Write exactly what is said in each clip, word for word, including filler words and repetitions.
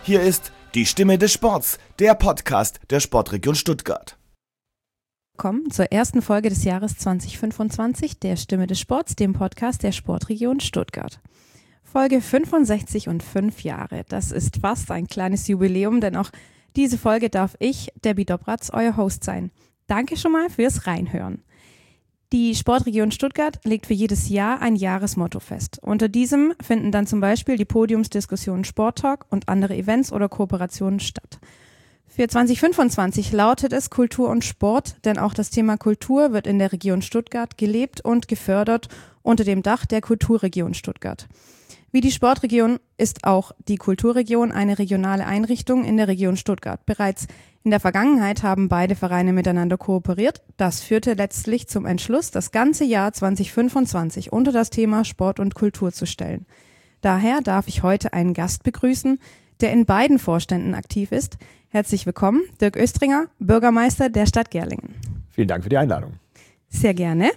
Hier ist die Stimme des Sports, der Podcast der Sportregion Stuttgart. Willkommen zur ersten Folge des Jahres zwanzig fünfundzwanzig der Stimme des Sports, dem Podcast der Sportregion Stuttgart. Folge fünfundsechzig und fünf Jahre. Das ist fast ein kleines Jubiläum, denn auch diese Folge darf ich, Debbie Dobratz, euer Host sein. Danke schon mal fürs Reinhören. Die Sportregion Stuttgart legt für jedes Jahr ein Jahresmotto fest. Unter diesem finden dann zum Beispiel die Podiumsdiskussionen Sporttalk und andere Events oder Kooperationen statt. Für zwanzig fünfundzwanzig lautet es Kultur und Sport, denn auch das Thema Kultur wird in der Region Stuttgart gelebt und gefördert unter dem Dach der Kulturregion Stuttgart. Wie die Sportregion ist auch die Kulturregion eine regionale Einrichtung in der Region Stuttgart. Bereits in der Vergangenheit haben beide Vereine miteinander kooperiert. Das führte letztlich zum Entschluss, das ganze Jahr zwanzig fünfundzwanzig unter das Thema Sport und Kultur zu stellen. Daher darf ich heute einen Gast begrüßen, der in beiden Vorständen aktiv ist. Herzlich willkommen, Dirk Oestringer, Bürgermeister der Stadt Gerlingen. Vielen Dank für die Einladung. Sehr gerne.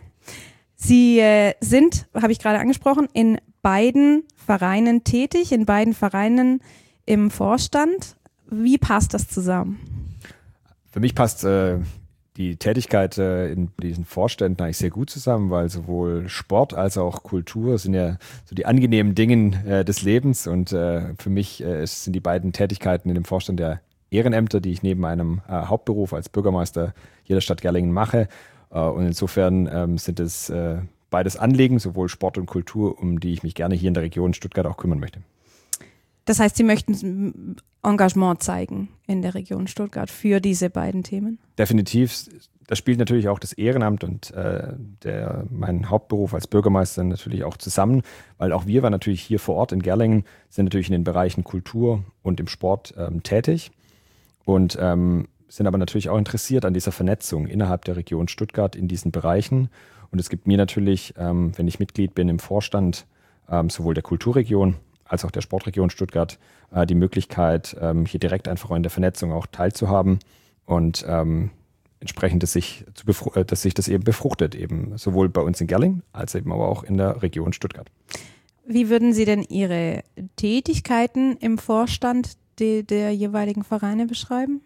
Sie äh, sind, habe ich gerade angesprochen, in beiden Vereinen tätig, in beiden Vereinen im Vorstand. Wie passt das zusammen? Für mich passt äh, die Tätigkeit äh, in diesen Vorständen eigentlich sehr gut zusammen, weil sowohl Sport als auch Kultur sind ja so die angenehmen Dinge äh, des Lebens und äh, für mich äh, sind die beiden Tätigkeiten in dem Vorstand der Ehrenämter, die ich neben meinem äh, Hauptberuf als Bürgermeister hier der Stadt Gerlingen mache. Äh, und insofern ähm, sind es äh, beides Anliegen, sowohl Sport und Kultur, um die ich mich gerne hier in der Region Stuttgart auch kümmern möchte. Das heißt, Sie möchten Engagement zeigen in der Region Stuttgart für diese beiden Themen? Definitiv. Das spielt natürlich auch das Ehrenamt und äh, der, mein Hauptberuf als Bürgermeister natürlich auch zusammen, weil auch wir waren natürlich hier vor Ort in Gerlingen, sind natürlich in den Bereichen Kultur und im Sport ähm, tätig und ähm, sind aber natürlich auch interessiert an dieser Vernetzung innerhalb der Region Stuttgart in diesen Bereichen. Und es gibt mir natürlich, ähm, wenn ich Mitglied bin im Vorstand, ähm, sowohl der Kulturregion als auch der Sportregion Stuttgart, äh, die Möglichkeit, ähm, hier direkt einfach in der Vernetzung auch teilzuhaben und ähm, entsprechend, dass sich, zu befru- äh, dass sich das eben befruchtet, eben sowohl bei uns in Gerlingen als eben aber auch in der Region Stuttgart. Wie würden Sie denn Ihre Tätigkeiten im Vorstand de- der jeweiligen Vereine beschreiben?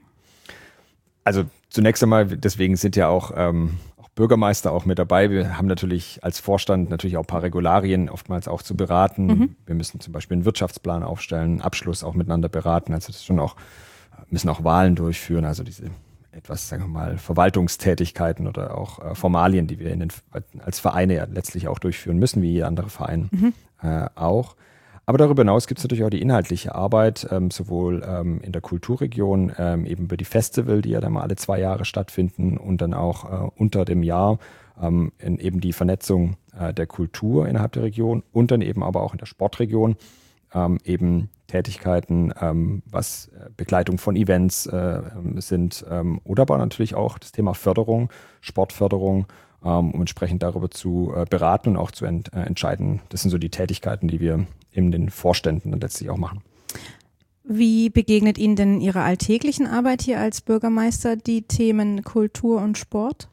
Also zunächst einmal, deswegen sind ja auch ähm, Bürgermeister auch mit dabei. Wir haben natürlich als Vorstand natürlich auch ein paar Regularien oftmals auch zu beraten. Mhm. Wir müssen zum Beispiel einen Wirtschaftsplan aufstellen, einen Abschluss auch miteinander beraten. Also das ist schon auch, müssen auch Wahlen durchführen. Also diese etwas, sagen wir mal, Verwaltungstätigkeiten oder auch äh, Formalien, die wir in den, als Vereine ja letztlich auch durchführen müssen, wie jeder andere Verein mhm. äh, auch. Aber darüber hinaus gibt es natürlich auch die inhaltliche Arbeit, ähm, sowohl ähm, in der Kulturregion, ähm, eben über die Festival, die ja dann mal alle zwei Jahre stattfinden und dann auch äh, unter dem Jahr ähm, in eben die Vernetzung äh, der Kultur innerhalb der Region und dann eben aber auch in der Sportregion ähm, eben Tätigkeiten, ähm, was Begleitung von Events äh, sind ähm, oder aber natürlich auch das Thema Förderung, Sportförderung, um entsprechend darüber zu äh, beraten und auch zu ent, äh, entscheiden. Das sind so die Tätigkeiten, die wir in den Vorständen dann letztlich auch machen. Wie begegnet Ihnen denn in Ihrer alltäglichen Arbeit hier als Bürgermeister die Themen Kultur und Sport?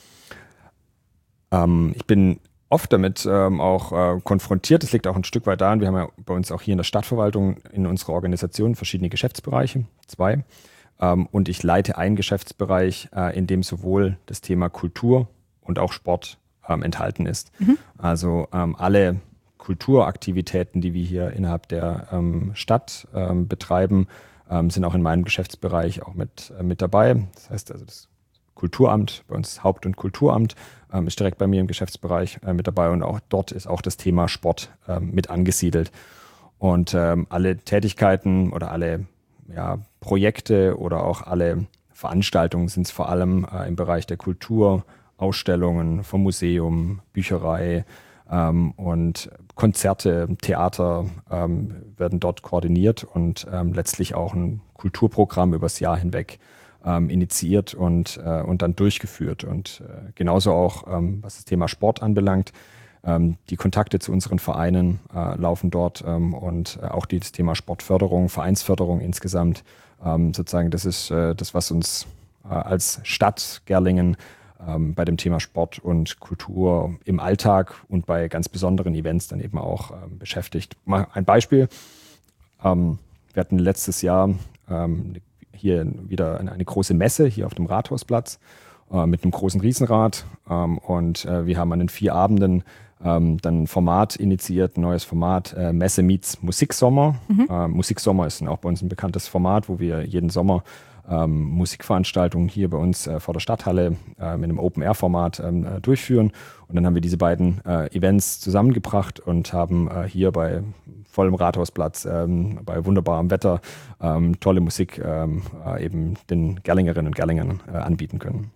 Ähm, ich bin oft damit ähm, auch äh, konfrontiert. Das liegt auch ein Stück weit daran, wir haben ja bei uns auch hier in der Stadtverwaltung in unserer Organisation verschiedene Geschäftsbereiche, zwei. Ähm, und ich leite einen Geschäftsbereich, äh, in dem sowohl das Thema Kultur und auch Sport ähm, enthalten ist. Mhm. Also ähm, alle Kulturaktivitäten, die wir hier innerhalb der ähm, Stadt ähm, betreiben, ähm, sind auch in meinem Geschäftsbereich auch mit, äh, mit dabei. Das heißt also das Kulturamt, bei uns Haupt- und Kulturamt, ähm, ist direkt bei mir im Geschäftsbereich äh, mit dabei und auch dort ist auch das Thema Sport ähm, mit angesiedelt. Und ähm, alle Tätigkeiten oder alle ja, Projekte oder auch alle Veranstaltungen sind es vor allem äh, im Bereich der Kultur, Ausstellungen vom Museum, Bücherei ähm, und Konzerte, Theater ähm, werden dort koordiniert und ähm, letztlich auch ein Kulturprogramm übers Jahr hinweg ähm, initiiert und, äh, und dann durchgeführt. Und äh, genauso auch, ähm, was das Thema Sport anbelangt, ähm, die Kontakte zu unseren Vereinen äh, laufen dort ähm, und äh, auch das Thema Sportförderung, Vereinsförderung insgesamt, ähm, sozusagen das ist äh, das, was uns äh, als Stadt Gerlingen ähm, bei dem Thema Sport und Kultur im Alltag und bei ganz besonderen Events dann eben auch ähm, beschäftigt. Mal ein Beispiel. Ähm, wir hatten letztes Jahr ähm, hier wieder eine, eine große Messe hier auf dem Rathausplatz äh, mit einem großen Riesenrad. Ähm, und äh, wir haben an den vier Abenden ähm, dann ein Format initiiert, ein neues Format, äh, Messe meets Musiksommer. Mhm. Äh, Musiksommer ist auch bei uns ein bekanntes Format, wo wir jeden Sommer Ähm, Musikveranstaltungen hier bei uns äh, vor der Stadthalle äh, mit einem Open-Air-Format ähm, äh, durchführen. Und dann haben wir diese beiden äh, Events zusammengebracht und haben äh, hier bei vollem Rathausplatz, ähm, bei wunderbarem Wetter, ähm, tolle Musik ähm, äh, eben den Gerlingerinnen und Gerlingern äh, anbieten können.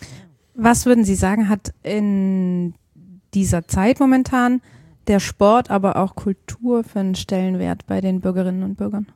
Was würden Sie sagen, hat in dieser Zeit momentan der Sport, aber auch Kultur für einen Stellenwert bei den Bürgerinnen und Bürgern?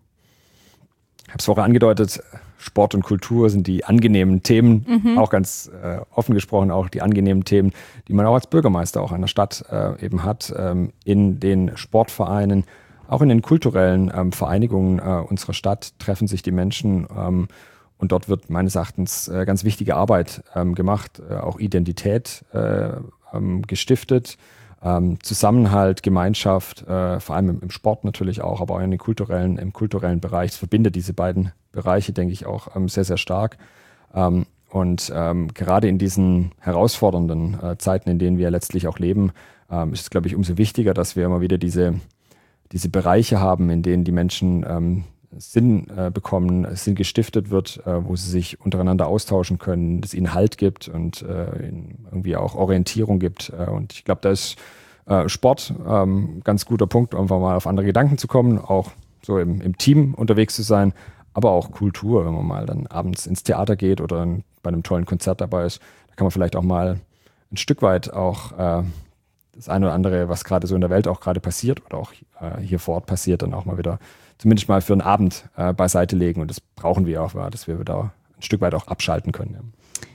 Ich habe es vorher angedeutet, Sport und Kultur sind die angenehmen Themen, mhm. auch ganz äh, offen gesprochen, auch die angenehmen Themen, die man auch als Bürgermeister auch einer Stadt äh, eben hat, ähm, in den Sportvereinen, auch in den kulturellen ähm, Vereinigungen äh, unserer Stadt treffen sich die Menschen ähm, und dort wird meines Erachtens äh, ganz wichtige Arbeit ähm, gemacht, äh, auch Identität äh, ähm, gestiftet. Ähm, Zusammenhalt, Gemeinschaft, äh, vor allem im, im Sport natürlich auch, aber auch in den kulturellen, im kulturellen Bereich. Es verbindet diese beiden Bereiche, denke ich, auch ähm, sehr, sehr stark. Ähm, und ähm, gerade in diesen herausfordernden äh, Zeiten, in denen wir letztlich auch leben, ähm, ist es, glaube ich, umso wichtiger, dass wir immer wieder diese, diese Bereiche haben, in denen die Menschen ähm, Sinn äh, bekommen, Sinn gestiftet wird, äh, wo sie sich untereinander austauschen können, es ihnen Halt gibt und äh, ihnen irgendwie auch Orientierung gibt. Äh, und ich glaube, da ist äh, Sport ähm, ganz guter Punkt, einfach mal auf andere Gedanken zu kommen, auch so im, im Team unterwegs zu sein, aber auch Kultur, wenn man mal dann abends ins Theater geht oder in, bei einem tollen Konzert dabei ist, da kann man vielleicht auch mal ein Stück weit auch äh, das eine oder andere, was gerade so in der Welt auch gerade passiert oder auch äh, hier vor Ort passiert, dann auch mal wieder zumindest mal für einen Abend äh, beiseite legen. Und das brauchen wir auch, dass wir da ein Stück weit auch abschalten können. Ja.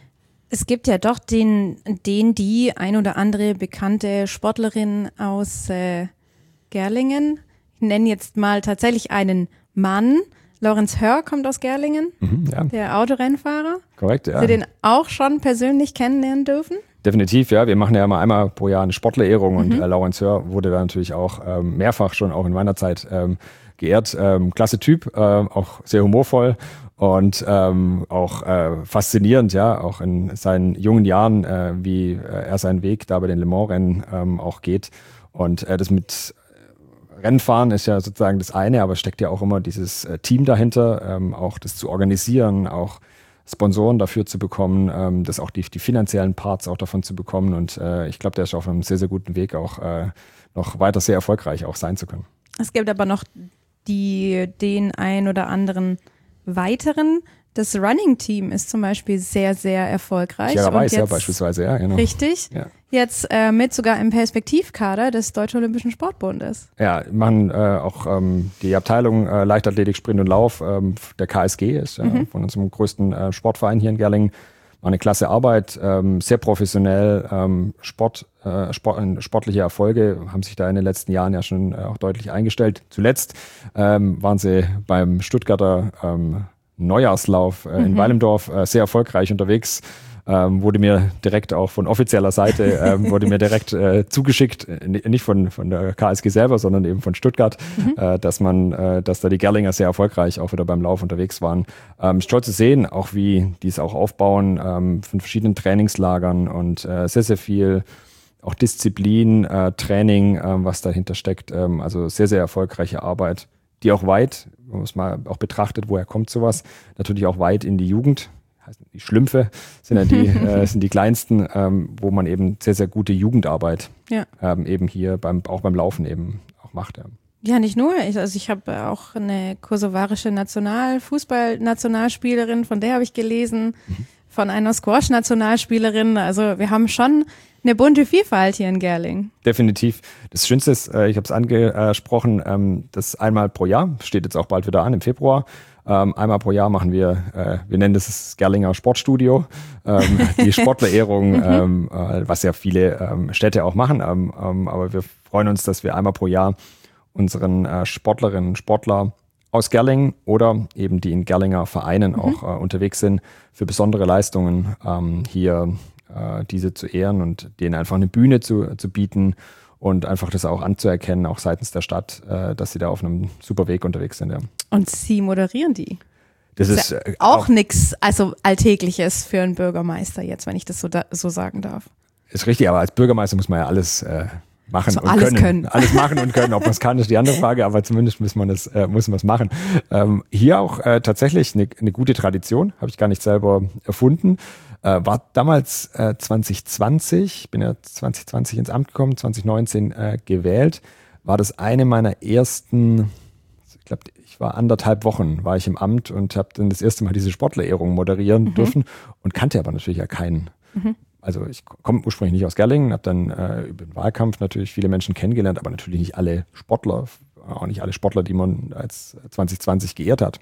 Es gibt ja doch den, den, die ein oder andere bekannte Sportlerin aus äh, Gerlingen. Ich nenne jetzt mal tatsächlich einen Mann. Lorenz Hörr kommt aus Gerlingen, mhm, ja. Der Autorennfahrer. Korrekt, ja. Hast du den auch schon persönlich kennenlernen dürfen? Definitiv, ja. Wir machen ja mal einmal pro Jahr eine Sportlerehrung mhm. und äh, Lorenz Hörr wurde da natürlich auch ähm, mehrfach schon auch in meiner Zeit ähm, geehrt. Ähm, klasse Typ, äh, auch sehr humorvoll und ähm, auch äh, faszinierend, ja, auch in seinen jungen Jahren, äh, wie äh, er seinen Weg da bei den Le Mans-Rennen ähm, auch geht. Und äh, das mit Rennfahren ist ja sozusagen das eine, aber steckt ja auch immer dieses äh, Team dahinter, ähm, auch das zu organisieren, auch Sponsoren dafür zu bekommen, ähm, das auch die, die finanziellen Parts auch davon zu bekommen. Und äh, ich glaube, der ist auf einem sehr, sehr guten Weg, auch äh, noch weiter sehr erfolgreich auch sein zu können. Es gibt aber noch die, den ein oder anderen weiteren. Das Running-Team ist zum Beispiel sehr, sehr erfolgreich. Ja, weiß ja beispielsweise, ja, genau. Richtig. Ja. Jetzt äh, mit sogar im Perspektivkader des Deutschen Olympischen Sportbundes. Ja, machen äh, auch ähm, die Abteilung äh, Leichtathletik, Sprint und Lauf, ähm, der K S G ist, mhm. äh, von unserem größten äh, Sportverein hier in Gerlingen. War eine klasse Arbeit, ähm, sehr professionell, ähm, Sport, äh, Sport, sportliche Erfolge haben sich da in den letzten Jahren ja schon äh, auch deutlich eingestellt. Zuletzt ähm, waren sie beim Stuttgarter ähm, Neujahrslauf äh, in mhm. Weilendorf äh, sehr erfolgreich unterwegs. Ähm, wurde mir direkt auch von offizieller Seite ähm, wurde mir direkt äh, zugeschickt, äh, nicht von von der K S G selber, sondern eben von Stuttgart, mhm. äh, dass man, äh, dass da die Gerlinger sehr erfolgreich auch wieder beim Lauf unterwegs waren. Ähm, ist toll zu sehen, auch wie die es auch aufbauen ähm, von verschiedenen Trainingslagern und äh, sehr sehr viel auch Disziplin, äh, Training, äh, was dahinter steckt. Ähm, also sehr sehr erfolgreiche Arbeit, die auch weit, wenn man es mal auch betrachtet, woher kommt sowas, natürlich auch weit in die Jugend. Die Schlümpfe sind ja die, äh, sind die kleinsten, ähm, wo man eben sehr, sehr gute Jugendarbeit ja. ähm, eben hier beim, auch beim Laufen eben auch macht. Ja, ja nicht nur. Ich, also ich habe auch eine kosovarische National-Fußball-Nationalspielerin, von der habe ich gelesen, mhm. von einer Squash-Nationalspielerin. Also wir haben schon eine bunte Vielfalt hier in Gerling. Definitiv. Das Schönste ist, äh, ich habe es angesprochen, ähm, das einmal pro Jahr, steht jetzt auch bald wieder an im Februar. Ähm, einmal pro Jahr machen wir, äh, wir nennen das das Gerlinger Sportstudio, ähm, die Sportlerehrung, ähm, äh, was ja viele ähm, Städte auch machen. Ähm, ähm, aber wir freuen uns, dass wir einmal pro Jahr unseren äh, Sportlerinnen und Sportler aus Gerlingen oder eben die in Gerlinger Vereinen mhm. auch äh, unterwegs sind, für besondere Leistungen ähm, hier äh, diese zu ehren und denen einfach eine Bühne zu, zu bieten und einfach das auch anzuerkennen, auch seitens der Stadt, äh, dass sie da auf einem super Weg unterwegs sind. Ja. Und Sie moderieren die. Das, Das ist ist ja äh, auch, auch nichts, also Alltägliches für einen Bürgermeister jetzt, wenn ich das so, da, so sagen darf. Ist richtig, aber als Bürgermeister muss man ja alles äh, machen so und alles können. können. Alles machen und können. Ob man es kann, ist die andere Frage, aber zumindest muss man das, äh, muss man es machen. Ähm, hier auch äh, tatsächlich eine, eine gute Tradition, habe ich gar nicht selber erfunden. Äh, war damals äh, zwanzig zwanzig, bin ja zwanzig zwanzig ins Amt gekommen, zwanzig neunzehn äh, gewählt, war das eine meiner ersten, ich glaube, ich war anderthalb Wochen, war ich im Amt und habe dann das erste Mal diese Sportlerehrung moderieren mhm. dürfen und kannte aber natürlich ja keinen. Mhm. Also ich komme ursprünglich nicht aus Gerlingen, habe dann äh, über den Wahlkampf natürlich viele Menschen kennengelernt, aber natürlich nicht alle Sportler, auch nicht alle Sportler, die man als zwanzig zwanzig geehrt hat.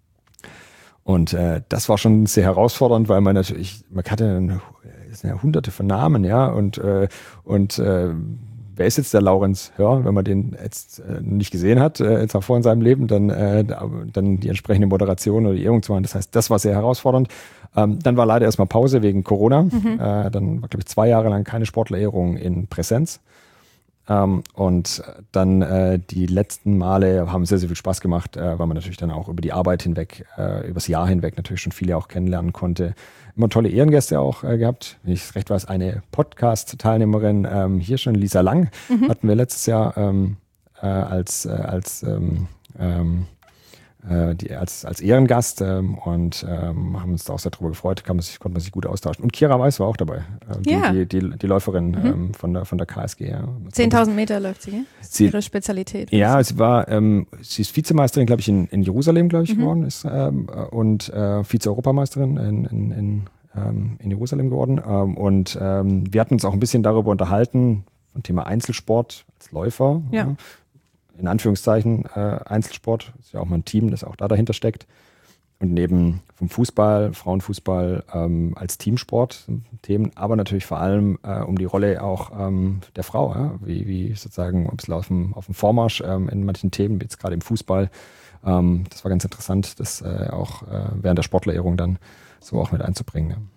Und äh, das war schon sehr herausfordernd, weil man natürlich, man hatte eine, eine hunderte von Namen, ja, und, äh, und äh, wer ist jetzt der Laurenz Hör, wenn man den jetzt äh, nicht gesehen hat, äh, jetzt auch vor in seinem Leben, dann, äh, dann die entsprechende Moderation oder die Ehrung zu machen. Das heißt, das war sehr herausfordernd. Ähm, dann war leider erstmal Pause wegen Corona. Mhm. Äh, dann war, glaube ich, zwei Jahre lang keine Sportlerehrung in Präsenz. Ähm, und dann äh, die letzten Male haben sehr, sehr viel Spaß gemacht, äh, weil man natürlich dann auch über die Arbeit hinweg, äh, übers Jahr hinweg natürlich schon viele auch kennenlernen konnte. Immer tolle Ehrengäste auch äh, gehabt. Wenn ich es recht weiß, eine Podcast-Teilnehmerin, ähm, hier schon, Lisa Lang, mhm. hatten wir letztes Jahr ähm, äh, als, äh, als ähm, ähm, Die, als, als Ehrengast ähm, und ähm, haben uns da auch sehr darüber gefreut, kann man sich, konnte man sich gut austauschen. Und Kira Weiß war auch dabei, äh, die, ja. die, die, die Läuferin mhm. ähm, von, der, von der K S G. Ja. zehntausend Meter läuft sie, gell? Das ist sie, ihre Spezialität. Ja, sie war, ähm, sie ist Vizemeisterin, glaube ich, in, in Jerusalem, glaube ich, mhm. geworden ist, ähm, und äh, Vize-Europameisterin in, in, in, ähm, in Jerusalem geworden. Ähm, und ähm, wir hatten uns auch ein bisschen darüber unterhalten, vom Thema Einzelsport als Läufer. Ja. ja. In Anführungszeichen äh, Einzelsport, ist ja auch mal ein Team, das auch da dahinter steckt. Und neben vom Fußball, Frauenfußball ähm, als Teamsport Themen, aber natürlich vor allem äh, um die Rolle auch ähm, der Frau, ja? wie, wie sozusagen ein bisschen auf dem, auf dem Vormarsch ähm, in manchen Themen, jetzt gerade im Fußball. Ähm, das war ganz interessant, das äh, auch äh, während der Sportlerehrung dann so auch mit einzubringen. Ja.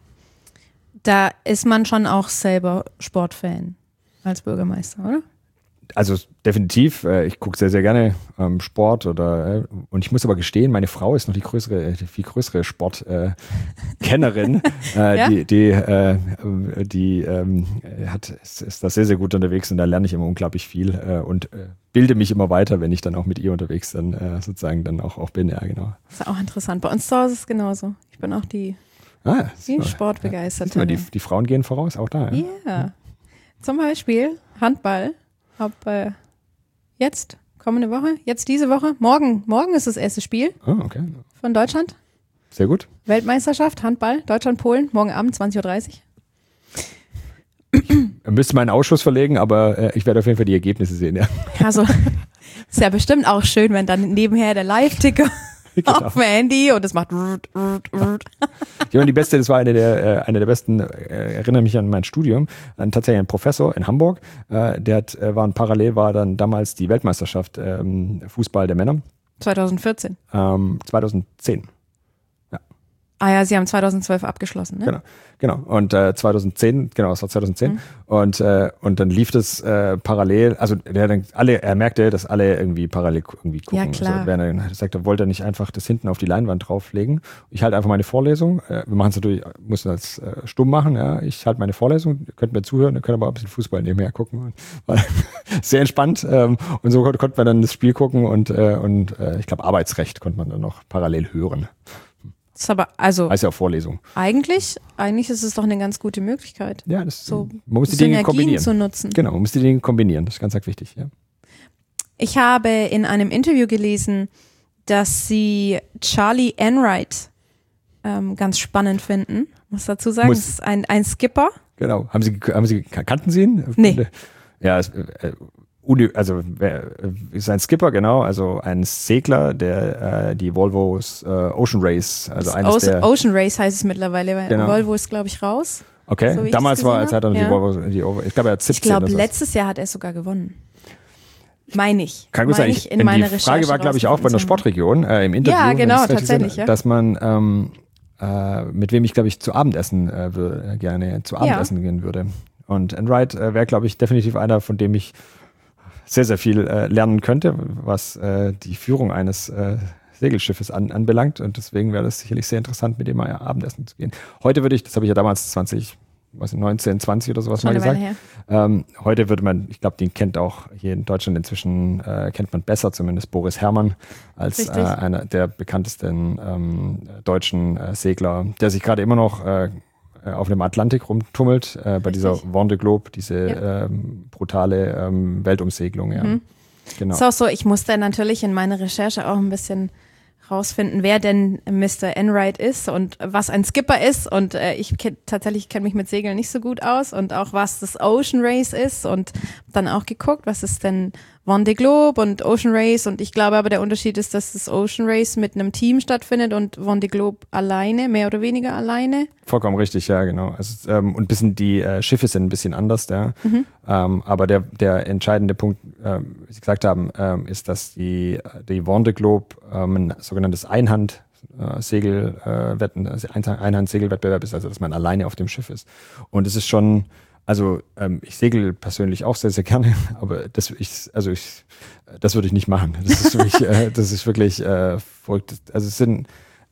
Da ist man schon auch selber Sportfan als Bürgermeister, oder? Also definitiv, äh, ich gucke sehr, sehr gerne ähm, Sport oder äh, und ich muss aber gestehen, meine Frau ist noch die größere, die viel größere Sportkennerin. Äh, äh, ja? Die, die, äh, die ähm, hat, ist, ist da sehr, sehr gut unterwegs und da lerne ich immer unglaublich viel äh, und äh, bilde mich immer weiter, wenn ich dann auch mit ihr unterwegs dann äh, sozusagen dann auch, auch bin. Ja, genau. Das ist auch interessant. Bei uns zu Hause ist es genauso. Ich bin auch die, ah, die Sportbegeisterte. Ja, die, die Frauen gehen voraus, auch da. Ja, yeah. Zum Beispiel Handball. Ab äh, jetzt, kommende Woche, jetzt diese Woche, morgen, morgen ist das erste Spiel oh, okay. von Deutschland. Sehr gut. Weltmeisterschaft, Handball, Deutschland-Polen, morgen Abend, zwanzig Uhr dreißig. Ich müsste meinen Ausschuss verlegen, aber äh, ich werde auf jeden Fall die Ergebnisse sehen, ja. Also, ist ja bestimmt auch schön, wenn dann nebenher der Live-Ticker genau. auf dem Handy und es macht rrrt, rrrt, rrrt. Ja, und die beste, das war eine der, äh, eine der besten, äh, erinnere mich an mein Studium, an tatsächlich ein Professor in Hamburg, äh, der hat, äh, war ein parallel war dann damals die Weltmeisterschaft ähm, Fußball der Männer. zwanzig vierzehn. Ähm, zwanzig zehn. Ah ja, Sie haben zwanzig zwölf abgeschlossen, ne? Genau, genau. Und äh, zwanzig zehn, genau, es war zwanzig zehn. Mhm. Und, äh, und dann lief das äh, parallel, also der dann alle, er merkte, dass alle irgendwie parallel irgendwie gucken. Ja, klar. Also, wenn er sagte, wollte er nicht einfach das hinten auf die Leinwand drauflegen. Ich halte einfach meine Vorlesung. Äh, wir machen es natürlich, mussten das äh, stumm machen, ja. Ich halte meine Vorlesung, ihr könnt mir zuhören, ihr könnt aber auch ein bisschen Fußball nebenher gucken. War sehr entspannt. Ähm, und so konnte man dann das Spiel gucken und, äh, und äh, ich glaube, Arbeitsrecht konnte man dann noch parallel hören. Das ist aber, also. Heißt ja auch Vorlesung. Eigentlich, eigentlich ist es doch eine ganz gute Möglichkeit. Ja, das so man muss die Dinge kombinieren. Zu nutzen. Genau, man muss die Dinge kombinieren. Das ist ganz, ganz wichtig, ja. Ich habe in einem Interview gelesen, dass Sie Charlie Enright ähm, ganz spannend finden. Muss dazu sagen, muss. Das ist ein, ein Skipper. Genau. Haben Sie, haben Sie, kannten Sie ihn? Nee. Ja, es, äh, also ist ein Skipper, genau, also ein Segler, der äh, die Volvo's äh, Ocean Race, also eines Ocean, der Ocean Race heißt es mittlerweile, weil genau. Volvo ist, glaube ich, raus. Okay, so damals war, als hat er ja. die Volvo, die, ich glaube, er hat siebzehn. Ich glaube, letztes Jahr hat er sogar gewonnen. Meine ich. Kann gut sein. Ich, in meiner die Frage war, glaube ich, auch bei einer Sportregion äh, im Interview. Ja, genau, tatsächlich. Gesehen, ja. Dass man, ähm, äh, mit wem ich, glaube ich, zu Abendessen äh, würde, gerne zu Abendessen ja. gehen würde. Und Enright äh, wäre, glaube ich, definitiv einer, von dem ich sehr, sehr viel äh, lernen könnte, was äh, die Führung eines äh, Segelschiffes an, anbelangt. Und deswegen wäre das sicherlich sehr interessant, mit dem mal Abendessen zu gehen. Heute würde ich, das habe ich ja damals zwanzig, was neunzehn, zwanzig oder sowas Schon mal gesagt. her. Ähm, heute würde man, ich glaube, den kennt auch hier in Deutschland inzwischen, äh, kennt man besser, zumindest Boris Herrmann, als äh, einer der bekanntesten ähm, deutschen äh, Segler, der sich gerade immer noch äh, auf dem Atlantik rumtummelt, äh, bei Richtig. dieser Vendée Globe, diese ja. ähm, brutale ähm, Weltumsegelung. Ja. Mhm. Genau. Ist auch so, ich musste natürlich in meiner Recherche auch ein bisschen rausfinden, wer denn Mister Enright ist und was ein Skipper ist. Und äh, ich kenn, tatsächlich kenne mich mit Segeln nicht so gut aus und auch was das Ocean Race ist und dann auch geguckt, was ist denn Vendée Globe und Ocean Race. Und ich glaube aber, der Unterschied ist, dass das Ocean Race mit einem Team stattfindet und Vendée Globe alleine, mehr oder weniger alleine. Vollkommen richtig, ja, genau. Also, ähm, und ein bisschen die äh, Schiffe sind ein bisschen anders, ja. Mhm. Ähm, aber der, der entscheidende Punkt, äh, wie Sie gesagt haben, ähm, ist, dass die, die Vendée Globe ähm, ein sogenanntes Einhand äh, Segelwetten, äh, also Einhand-Segelwettbewerb ist, also dass man alleine auf dem Schiff ist. Und es ist schon, also ähm, ich segel persönlich auch sehr, sehr gerne, aber das, ich, also ich, das würde ich nicht machen. Das ist wirklich, äh, das ist wirklich äh, verrückt. Also es sind,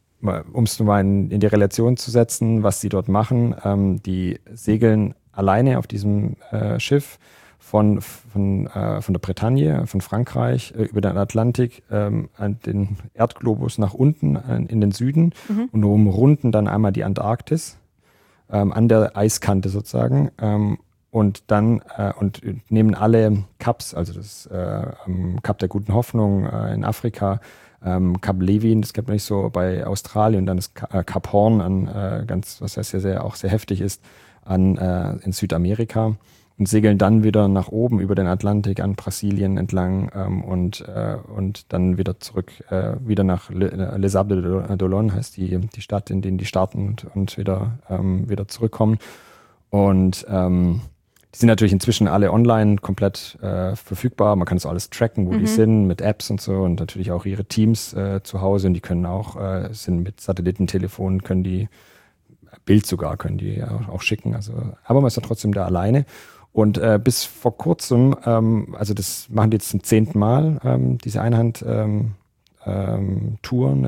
um es mal in, in die Relation zu setzen, was sie dort machen, ähm, die segeln alleine auf diesem äh, Schiff von, von, äh, von der Bretagne, von Frankreich, äh, über den Atlantik, ähm, an den Erdglobus nach unten äh, in den Süden mhm. und umrunden dann einmal die Antarktis ähm, an der Eiskante sozusagen ähm, und dann äh, und nehmen alle Kaps, also das äh, Kap der Guten Hoffnung äh, in Afrika, ähm, Kap Levin, das gibt man nicht so bei Australien, und dann das Ka- äh, Kap Horn an äh, ganz, was heißt ja sehr, auch sehr heftig ist, an äh, in Südamerika und segeln dann wieder nach oben über den Atlantik an Brasilien entlang ähm, und äh, und dann wieder zurück äh, wieder nach Le, Les Sables d'Olonne heißt die die Stadt, in denen die starten und, und wieder ähm, wieder zurückkommen und ähm, die sind natürlich inzwischen alle online komplett äh, verfügbar. Man kann das alles tracken, wo mhm. die sind, mit Apps und so und natürlich auch ihre Teams äh, zu Hause und die können auch, äh, sind mit Satellitentelefonen, können die Bild sogar, können die auch, auch schicken. Also, aber man ist ja trotzdem da alleine. Und äh, bis vor kurzem, ähm, also das machen die jetzt zum zehnten Mal, ähm, diese Einhand-Touren, ähm, ähm,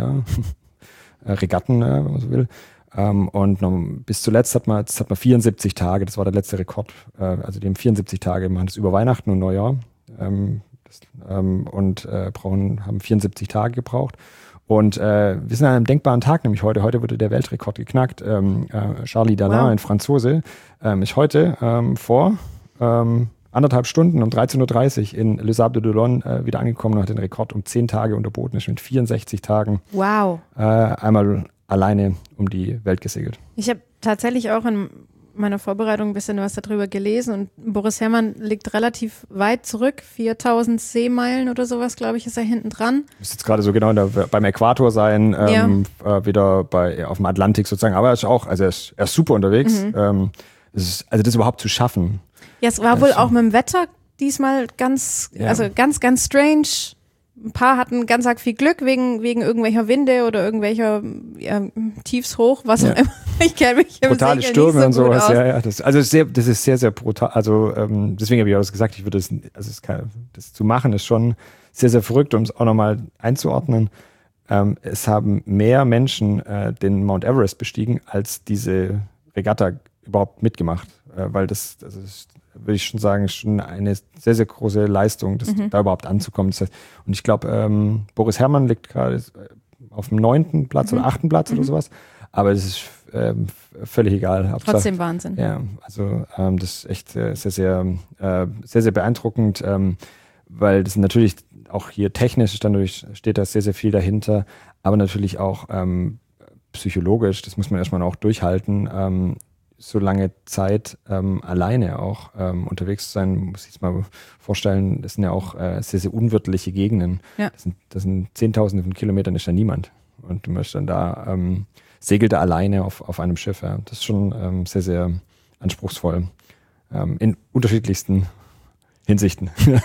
ja. Regatten, ja, wenn man so will. Um, und noch, bis zuletzt hat man, jetzt hat man vierundsiebzig Tage, das war der letzte Rekord, äh, also die haben vierundsiebzig Tage, machen das über Weihnachten und Neujahr ähm, das, ähm, und äh, brauchen, haben vierundsiebzig Tage gebraucht. Und äh, wir sind an einem denkbaren Tag, nämlich heute. Heute wurde der Weltrekord geknackt. Ähm, äh, Charlie Dalin, wow. ein Franzose, ähm, ist heute ähm, vor ähm, anderthalb Stunden um dreizehn Uhr dreißig in Les Sables d'Olonne äh, wieder angekommen und hat den Rekord um zehn Tage unterboten, ist mit vierundsechzig Tagen. Wow. Äh, einmal alleine um die Welt gesegelt. Ich habe tatsächlich auch in meiner Vorbereitung ein bisschen was darüber gelesen und Boris Herrmann liegt relativ weit zurück, viertausend Seemeilen oder sowas, glaube ich, ist er hinten dran. Müsste jetzt gerade so genau der, beim Äquator sein, ähm, ja. äh, wieder bei, auf dem Atlantik sozusagen, aber er ist auch, also er ist, er ist super unterwegs. Mhm. Ähm, das ist, also das überhaupt zu schaffen. Ja, es war wohl auch mit dem Wetter diesmal ganz, ja. also ganz, ganz strange. Ein paar hatten ganz arg viel Glück wegen, wegen irgendwelcher Winde oder irgendwelcher ja, Tiefs hoch, was ja. auch immer. Ich kenne mich im brutale Segeln Stürme nicht so und sowas, gut aus. ja, ja. Das, also sehr, das ist sehr, sehr brutal. Also ähm, deswegen habe ich auch das gesagt, ich würde das, also es kann, das zu machen, ist schon sehr, sehr verrückt, um es auch nochmal einzuordnen. Ähm, es haben mehr Menschen äh, den Mount Everest bestiegen, als diese Regatta überhaupt mitgemacht, äh, weil das, das ist, würde ich schon sagen, schon eine sehr, sehr große Leistung, das, mhm. da überhaupt anzukommen. Das heißt, und ich glaube, ähm, Boris Herrmann liegt gerade auf dem neunten Platz mhm. oder achten Platz mhm. oder sowas, aber es ist ähm, völlig egal. Trotzdem Wahnsinn. Ja, also ähm, das ist echt äh, sehr, sehr, äh, sehr, sehr beeindruckend, ähm, weil das natürlich auch hier technisch dadurch steht da sehr, sehr viel dahinter, aber natürlich auch ähm, psychologisch, das muss man erstmal auch durchhalten, ähm, so lange Zeit ähm, alleine auch ähm, unterwegs zu sein, muss ich jetzt mal vorstellen, das sind ja auch äh, sehr, sehr unwirtliche Gegenden. Ja. Das sind, das sind Zehntausende von Kilometern, ist ja niemand. Und du möchtest dann da, ähm, segelt er alleine auf, auf einem Schiff. Ja. Das ist schon ähm, sehr, sehr anspruchsvoll. Ähm, in unterschiedlichsten Hinsichten.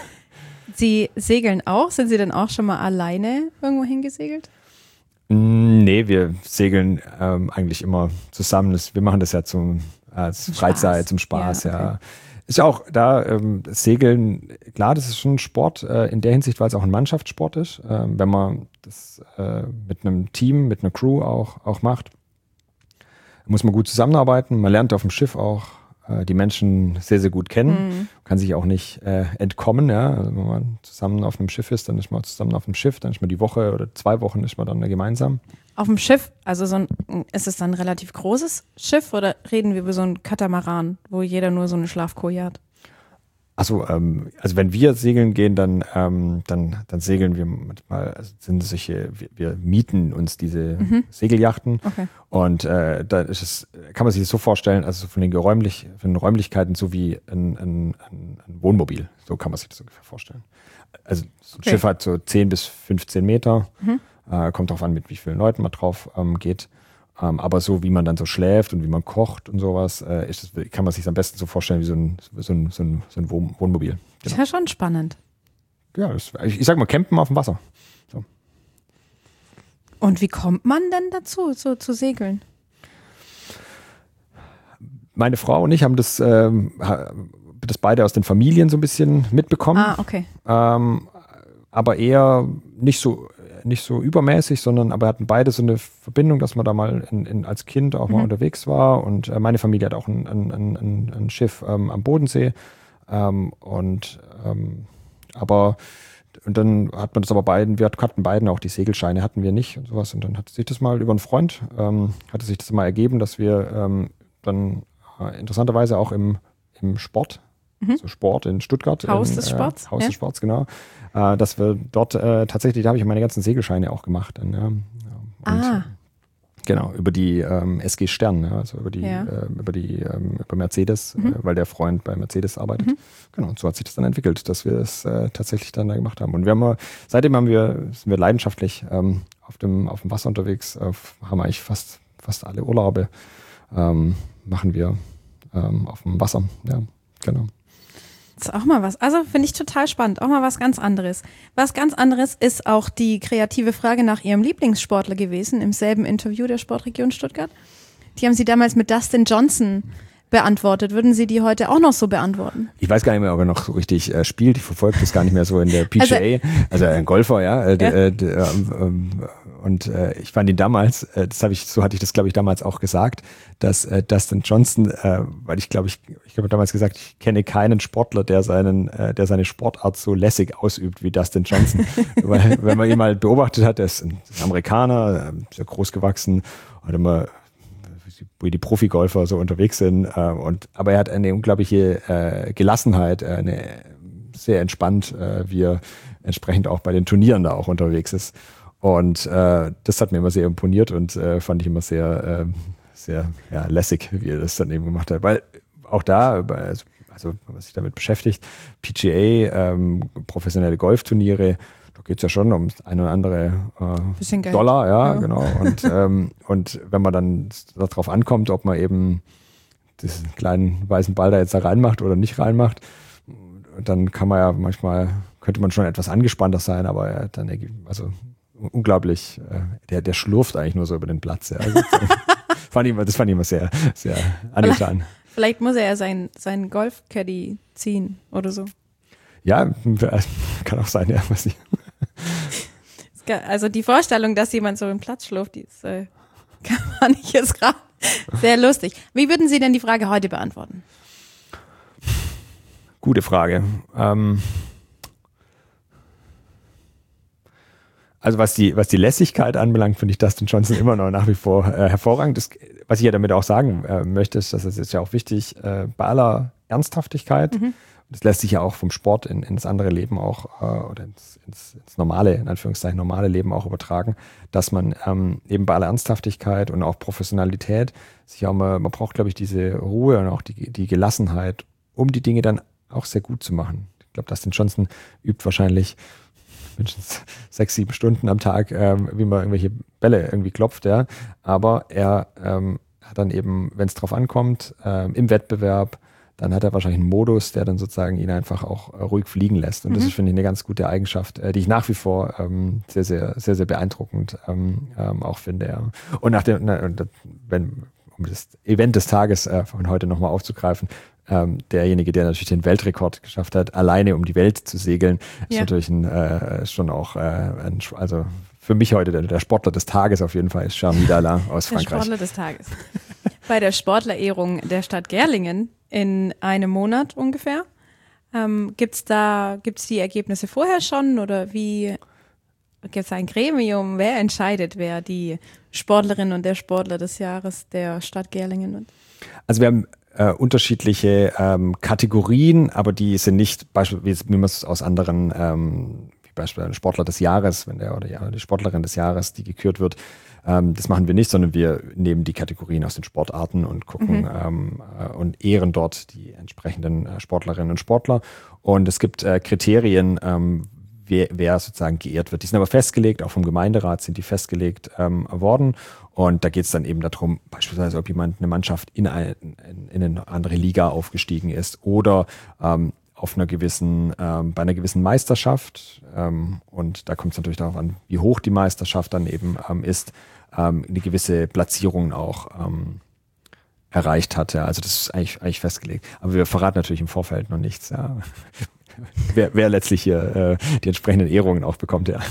Sie segeln auch? Sind Sie denn auch schon mal alleine irgendwo hingesegelt? Nee, wir segeln ähm, eigentlich immer zusammen. Das, wir machen das ja zum, als Freizeit, Spaß. zum Spaß. Ja, okay. ja. Ist ja auch da, ähm, Segeln, klar, das ist schon ein Sport äh, in der Hinsicht, weil es auch ein Mannschaftssport ist. Ähm, wenn man das äh, mit einem Team, mit einer Crew auch, auch macht, muss man gut zusammenarbeiten. Man lernt auf dem Schiff auch äh, die Menschen sehr, sehr gut kennen. Mhm. Kann sich auch nicht äh, entkommen. Ja? Also wenn man zusammen auf einem Schiff ist, dann ist man zusammen auf dem Schiff, dann ist man die Woche oder zwei Wochen ist man dann gemeinsam. Auf dem Schiff, also so ein, ist es dann ein relativ großes Schiff oder reden wir über so einen Katamaran, wo jeder nur so eine Schlafkoje hat? Achso, ähm, also wenn wir segeln gehen, dann, ähm, dann, dann segeln wir manchmal, also sind solche, wir, wir mieten uns diese mhm. Segelyachten okay. und äh, da ist es, kann man sich das so vorstellen, also von den, geräumlich, von den Räumlichkeiten so wie ein, ein, ein, ein Wohnmobil, so kann man sich das ungefähr vorstellen. Also so ein okay. Schiff hat so zehn bis fünfzehn Meter, mhm. äh, kommt drauf an, mit wie vielen Leuten man drauf ähm, geht. Um, aber so wie man dann so schläft und wie man kocht und sowas, äh, ist das, kann man sich am besten so vorstellen wie so ein, so ein, so ein, so ein Wohnmobil. Genau. Das ist ja schon spannend. Ja, das, ich, ich sag mal, campen auf dem Wasser. So. Und wie kommt man denn dazu, so zu segeln? Meine Frau und ich haben das, ähm, das beide aus den Familien so ein bisschen mitbekommen. Ah, okay. Ähm, aber eher nicht so nicht so übermäßig, sondern aber hatten beide so eine Verbindung, dass man da mal in, in, als Kind auch mhm. mal unterwegs war und äh, meine Familie hat auch ein, ein, ein, ein Schiff ähm, am Bodensee ähm, und ähm, aber und dann hat man das aber beiden, wir hatten beiden auch die Segelscheine, hatten wir nicht und sowas und dann hat sich das mal über einen Freund, ähm, hatte sich das mal ergeben, dass wir ähm, dann äh, interessanterweise auch im, im Sport Mhm. so Sport in Stuttgart. Haus in, des äh, Sports. Haus ja. des Sports, genau. Äh, dass wir dort äh, tatsächlich, da habe ich meine ganzen Segelscheine auch gemacht. Dann, ja. Und, ah. Genau, über die ähm, S G Stern, ja, also über die, ja. äh, über die, ähm, über Mercedes, mhm. äh, weil der Freund bei Mercedes arbeitet. Mhm. Genau, und so hat sich das dann entwickelt, dass wir das äh, tatsächlich dann da gemacht haben. Und wir haben äh, seitdem haben wir, sind wir leidenschaftlich ähm, auf dem, auf dem Wasser unterwegs, auf, haben eigentlich fast, fast alle Urlaube, ähm, machen wir ähm, auf dem Wasser, ja, genau. Das ist auch mal was. Also finde ich total spannend. Auch mal was ganz anderes. Was ganz anderes ist auch die kreative Frage nach Ihrem Lieblingssportler gewesen im selben Interview der Sportregion Stuttgart. Die haben Sie damals mit Dustin Johnson beantwortet. Würden Sie die heute auch noch so beantworten? Ich weiß gar nicht mehr, ob er noch so richtig äh, spielt. Ich verfolge das gar nicht mehr so in der P G A. Also, also ein Golfer, ja. Äh, ja. Äh, äh, äh, und äh, ich fand ihn damals, äh, das habe ich, so hatte ich das, glaube ich, damals auch gesagt, dass äh, Dustin Johnson, äh, weil ich glaube, ich, ich habe damals gesagt, ich kenne keinen Sportler, der seinen, äh, der seine Sportart so lässig ausübt wie Dustin Johnson. Weil, wenn man ihn mal beobachtet hat, der ist ein Amerikaner, sehr groß gewachsen, hat immer wie die Profigolfer so unterwegs sind. Äh, und, aber er hat eine unglaubliche äh, Gelassenheit, äh, eine, sehr entspannt, äh, wie er entsprechend auch bei den Turnieren da auch unterwegs ist. Und äh, das hat mir immer sehr imponiert und äh, fand ich immer sehr, äh, sehr ja, lässig, wie er das dann eben gemacht hat. Weil auch da, also, also wenn man sich damit beschäftigt, P G A, ähm, professionelle Golfturniere, da geht es ja schon um ein oder andere äh, Dollar, ja, ja, genau. Und, ähm, und wenn man dann darauf ankommt, ob man eben diesen kleinen weißen Ball da jetzt da reinmacht oder nicht reinmacht, dann kann man ja manchmal, könnte man schon etwas angespannter sein, aber er hat dann, also unglaublich, äh, der, der schlurft eigentlich nur so über den Platz. Ja. Also, fand ich, das fand ich immer sehr, sehr angetan. Vielleicht muss er ja sein, sein Golf-Caddy ziehen oder so. Ja, kann auch sein, ja, weiß ich. Also die Vorstellung, dass jemand so im Platz schlurft, die ist, äh, kann ich jetzt gerade sehr lustig. Wie würden Sie denn die Frage heute beantworten? Gute Frage. Ähm also was die, was die Lässigkeit anbelangt, finde ich Dustin Johnson immer noch nach wie vor äh, hervorragend. Das, was ich ja damit auch sagen äh, möchte, ist, dass es ist ja auch wichtig, äh, bei aller Ernsthaftigkeit, mhm. das lässt sich ja auch vom Sport in, ins andere Leben auch äh, oder ins, ins, ins normale, in Anführungszeichen normale Leben auch übertragen, dass man ähm, eben bei aller Ernsthaftigkeit und auch Professionalität sich auch mal, man braucht, glaube ich, diese Ruhe und auch die, die Gelassenheit, um die Dinge dann auch sehr gut zu machen. Ich glaube, Dustin Johnson übt wahrscheinlich mindestens sechs, sieben Stunden am Tag, ähm, wie man irgendwelche Bälle irgendwie klopft, ja. Aber er ähm, hat dann eben, wenn es drauf ankommt, ähm, im Wettbewerb, dann hat er wahrscheinlich einen Modus, der dann sozusagen ihn einfach auch äh, ruhig fliegen lässt. Und mhm. das ist, finde ich, eine ganz gute Eigenschaft, äh, die ich nach wie vor ähm, sehr, sehr, sehr, sehr beeindruckend ähm, ähm, auch finde. Ja. Und nach dem, na, wenn, um das Event des Tages äh, von heute nochmal aufzugreifen, ähm, derjenige, der natürlich den Weltrekord geschafft hat, alleine um die Welt zu segeln, ist Ja. natürlich ein, äh, schon auch, äh, ein, also für mich heute der, der Sportler des Tages auf jeden Fall ist Charmy Dalla aus Der Frankreich. Sportler des Tages. Bei der Sportlerehrung der Stadt Gerlingen in einem Monat ungefähr. Ähm, gibt's da, gibt's die Ergebnisse vorher schon oder wie, gibt's ein Gremium? Wer entscheidet, wer die Sportlerin und der Sportler des Jahres der Stadt Gerlingen wird? Also wir haben äh, unterschiedliche ähm, Kategorien, aber die sind nicht beispielsweise, wie man es aus anderen, ähm, wie beispielsweise Sportler des Jahres, wenn der oder ja, die Sportlerin des Jahres, die gekürt wird, ähm, das machen wir nicht, sondern wir nehmen die Kategorien aus den Sportarten und gucken Mhm. ähm, äh, und ehren dort die entsprechenden äh, Sportlerinnen und Sportler. Und es gibt äh, Kriterien, ähm, wer, wer sozusagen geehrt wird. Die sind aber festgelegt, auch vom Gemeinderat sind die festgelegt ähm, worden. Und da geht es dann eben darum, beispielsweise, ob jemand eine Mannschaft in, ein, in, in eine andere Liga aufgestiegen ist oder ähm, auf einer gewissen, ähm, bei einer gewissen Meisterschaft. Ähm, und da kommt es natürlich darauf an, wie hoch die Meisterschaft dann eben ähm, ist, ähm, eine gewisse Platzierung auch ähm, erreicht hat. Ja. Also das ist eigentlich, eigentlich festgelegt. Aber wir verraten natürlich im Vorfeld noch nichts. Ja. wer, wer letztlich hier äh, die entsprechenden Ehrungen auch bekommt, ja.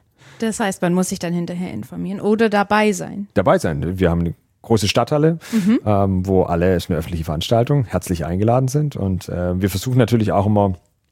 Das heißt, man muss sich dann hinterher informieren oder dabei sein. Dabei sein. Wir haben eine große Stadthalle, Mhm. ähm, wo alle, ist eine öffentliche Veranstaltung, herzlich eingeladen sind. Und äh, wir versuchen natürlich auch immer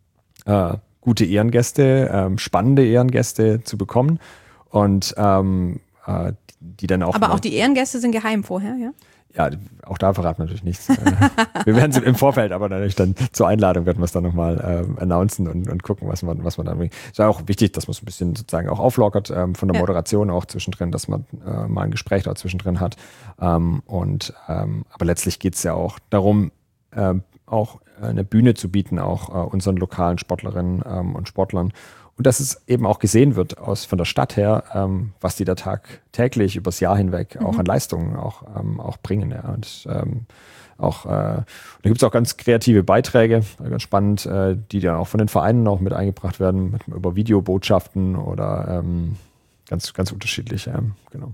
äh, gute Ehrengäste, ähm, spannende Ehrengäste zu bekommen und ähm, äh, die dann auch. Aber auch die Ehrengäste sind geheim vorher, ja? Ja, auch da verraten wir natürlich nichts. Äh, wir werden es im Vorfeld, aber natürlich dann zur Einladung werden wir es dann nochmal ähm, announcen und, und gucken, was man, was man dann bringt. Es ist auch wichtig, dass man es ein bisschen sozusagen auch auflockert ähm, von der Ja. Moderation auch zwischendrin, dass man äh, mal ein Gespräch da zwischendrin hat. Ähm, und ähm, aber letztlich geht es ja auch darum, ähm, auch eine Bühne zu bieten, auch äh, unseren lokalen Sportlerinnen ähm, und Sportlern. Und dass es eben auch gesehen wird aus von der Stadt her, ähm, was die da tagtäglich übers Jahr hinweg auch Mhm. an Leistungen auch, ähm, auch bringen. Ja. Und ähm, auch, äh, da gibt es auch ganz kreative Beiträge, äh, ganz spannend, äh, die dann auch von den Vereinen auch mit eingebracht werden, mit, über Videobotschaften oder ähm, ganz, ganz unterschiedlich. Ja, genau.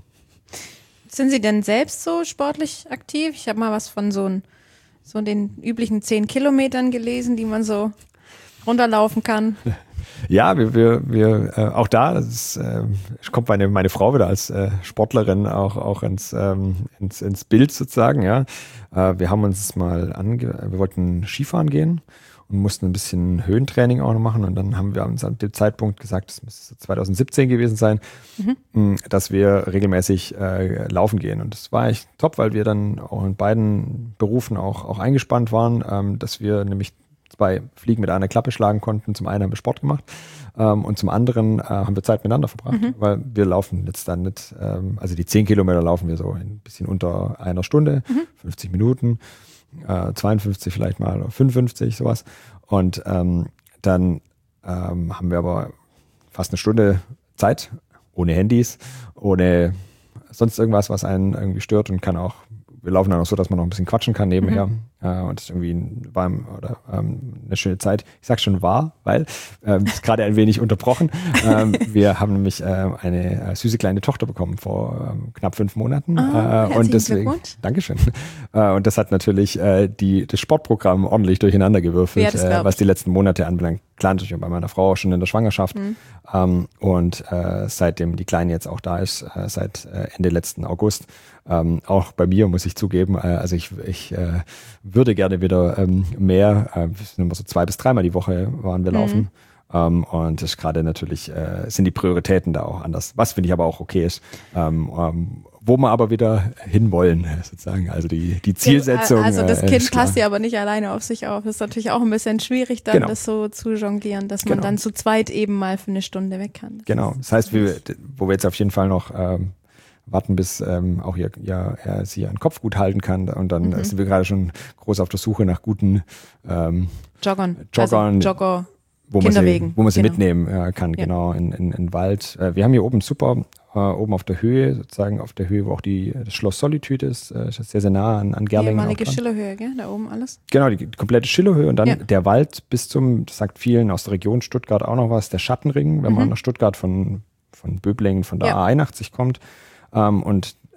Sind Sie denn selbst so sportlich aktiv? Ich habe mal was von so, ein, so den üblichen zehn Kilometern gelesen, die man so runterlaufen kann. Ja, wir, wir, wir äh, auch da, das ist, äh, kommt meine, meine Frau wieder als äh, Sportlerin auch, auch ins, ähm, ins, ins Bild sozusagen, ja. Äh, wir haben uns mal ange, wir wollten Skifahren gehen und mussten ein bisschen Höhentraining auch noch machen und dann haben wir uns an dem Zeitpunkt gesagt, das müsste zwanzig siebzehn gewesen sein, mhm. dass wir regelmäßig äh, laufen gehen und das war echt top, weil wir dann auch in beiden Berufen auch, auch eingespannt waren, ähm, dass wir nämlich zwei Fliegen mit einer Klappe schlagen konnten. Zum einen haben wir Sport gemacht ähm, und zum anderen äh, haben wir Zeit miteinander verbracht, mhm. weil wir laufen jetzt dann nicht, ähm, also die zehn Kilometer laufen wir so ein bisschen unter einer Stunde, mhm. fünfzig Minuten, äh, zweiundfünfzig vielleicht mal oder fünfundfünfzig, sowas. Und ähm, dann ähm, haben wir aber fast eine Stunde Zeit, ohne Handys, ohne sonst irgendwas, was einen irgendwie stört und kann auch, wir laufen dann auch so, dass man noch ein bisschen quatschen kann nebenher. Mhm. Äh, und es ist irgendwie ein, warm oder ähm, eine schöne Zeit. Ich sag schon war, weil ähm, ist gerade ein wenig unterbrochen. Ähm, wir haben nämlich äh, eine äh, süße kleine Tochter bekommen vor ähm, knapp fünf Monaten. Ah, äh, und deswegen, Dankeschön. Äh, und das hat natürlich äh, die, das Sportprogramm ordentlich durcheinander gewürfelt, äh, was die letzten Monate anbelangt. Klar, natürlich bei meiner Frau auch schon in der Schwangerschaft. Mhm. Ähm, und äh, seitdem die Kleine jetzt auch da ist, äh, seit äh, Ende letzten August, ähm, auch bei mir muss ich zugeben, äh, also ich, ich äh, würde gerne wieder ähm, mehr, äh, wir sind immer so zwei bis dreimal die Woche waren wir laufen. Mhm. Ähm, und das ist gerade natürlich, äh, sind die Prioritäten da auch anders, was finde ich aber auch okay ist. Ähm, ähm, wo wir aber wieder hinwollen, sozusagen. Also die, die Zielsetzung. Also das Kind äh, passt ja aber nicht alleine auf sich auf. Das ist natürlich auch ein bisschen schwierig, dann genau. das so zu jonglieren, dass man genau. dann zu zweit eben mal für eine Stunde weg kann. Das genau. Das heißt, wir, wo wir jetzt auf jeden Fall noch ähm, warten, bis ähm, auch ihr, ja, er sie ihren Kopf gut halten kann. Und dann mhm. sind wir gerade schon groß auf der Suche nach guten ähm, Joggern. Joggern. Also Jogger. Wo man, Kinderwegen. sie, wo man sie genau. mitnehmen äh, kann, ja. genau, in, in, in Wald. Äh, wir haben hier oben super, äh, oben auf der Höhe, sozusagen auf der Höhe, wo auch die, das Schloss Solitude ist, äh, ist sehr, sehr nah an, an Gerlingen. Die ehemalige Schillerhöhe, gell? Da oben alles. Genau, die, die komplette Schillerhöhe und dann ja. der Wald bis zum, das sagt vielen aus der Region Stuttgart auch noch was, der Schattenring, wenn mhm. man nach Stuttgart von, von Böblingen, von der ja. A einundachtzig kommt. Ähm, und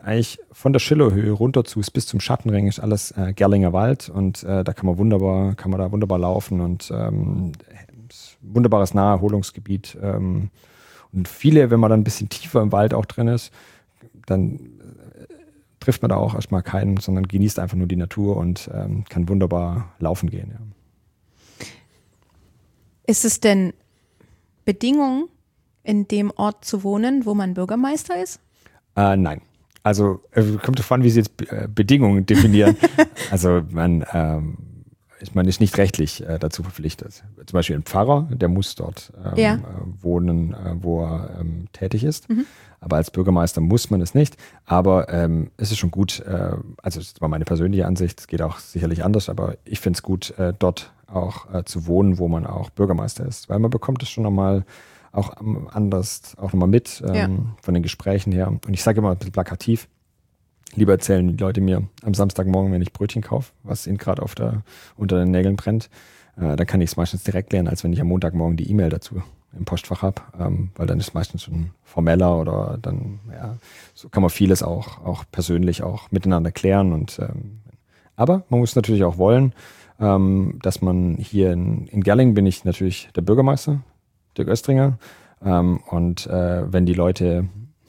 eigentlich von der Schillerhöhe runter zu bis zum Schattenring ist alles äh, Gerlinger Wald und äh, da kann man wunderbar, kann man da wunderbar laufen und ähm, wunderbares Naherholungsgebiet. Ähm, und viele, wenn man dann ein bisschen tiefer im Wald auch drin ist, dann äh, trifft man da auch erstmal keinen, sondern genießt einfach nur die Natur und ähm, kann wunderbar laufen gehen. Ja. Ist es denn Bedingung, in dem Ort zu wohnen, wo man Bürgermeister ist? Äh, nein. Also äh, kommt davon, wie Sie jetzt äh, Bedingungen definieren. Also man, ähm, man ist nicht rechtlich äh, dazu verpflichtet. Zum Beispiel ein Pfarrer, der muss dort ähm, ja. äh, wohnen, äh, wo er ähm, tätig ist. Mhm. Aber als Bürgermeister muss man es nicht. Aber ähm, es ist schon gut, äh, also das war meine persönliche Ansicht, es geht auch sicherlich anders, aber ich finde es gut, äh, dort auch äh, zu wohnen, wo man auch Bürgermeister ist. Weil man bekommt es schon nochmal auch anders, auch nochmal mit ähm, ja. von den Gesprächen her. Und ich sage immer ein bisschen plakativ, lieber erzählen die Leute mir am Samstagmorgen, wenn ich Brötchen kaufe, was ihnen gerade auf der, unter den Nägeln brennt, äh, dann kann ich es meistens direkt lernen, als wenn ich am Montagmorgen die E-Mail dazu im Postfach habe, ähm, weil dann ist es meistens schon formeller oder dann, ja, so kann man vieles auch, auch persönlich auch miteinander klären. Und ähm, aber man muss natürlich auch wollen, ähm, dass man hier in, in Gerlingen bin ich natürlich der Bürgermeister, Dirk Oestringer, ähm, und äh, wenn die Leute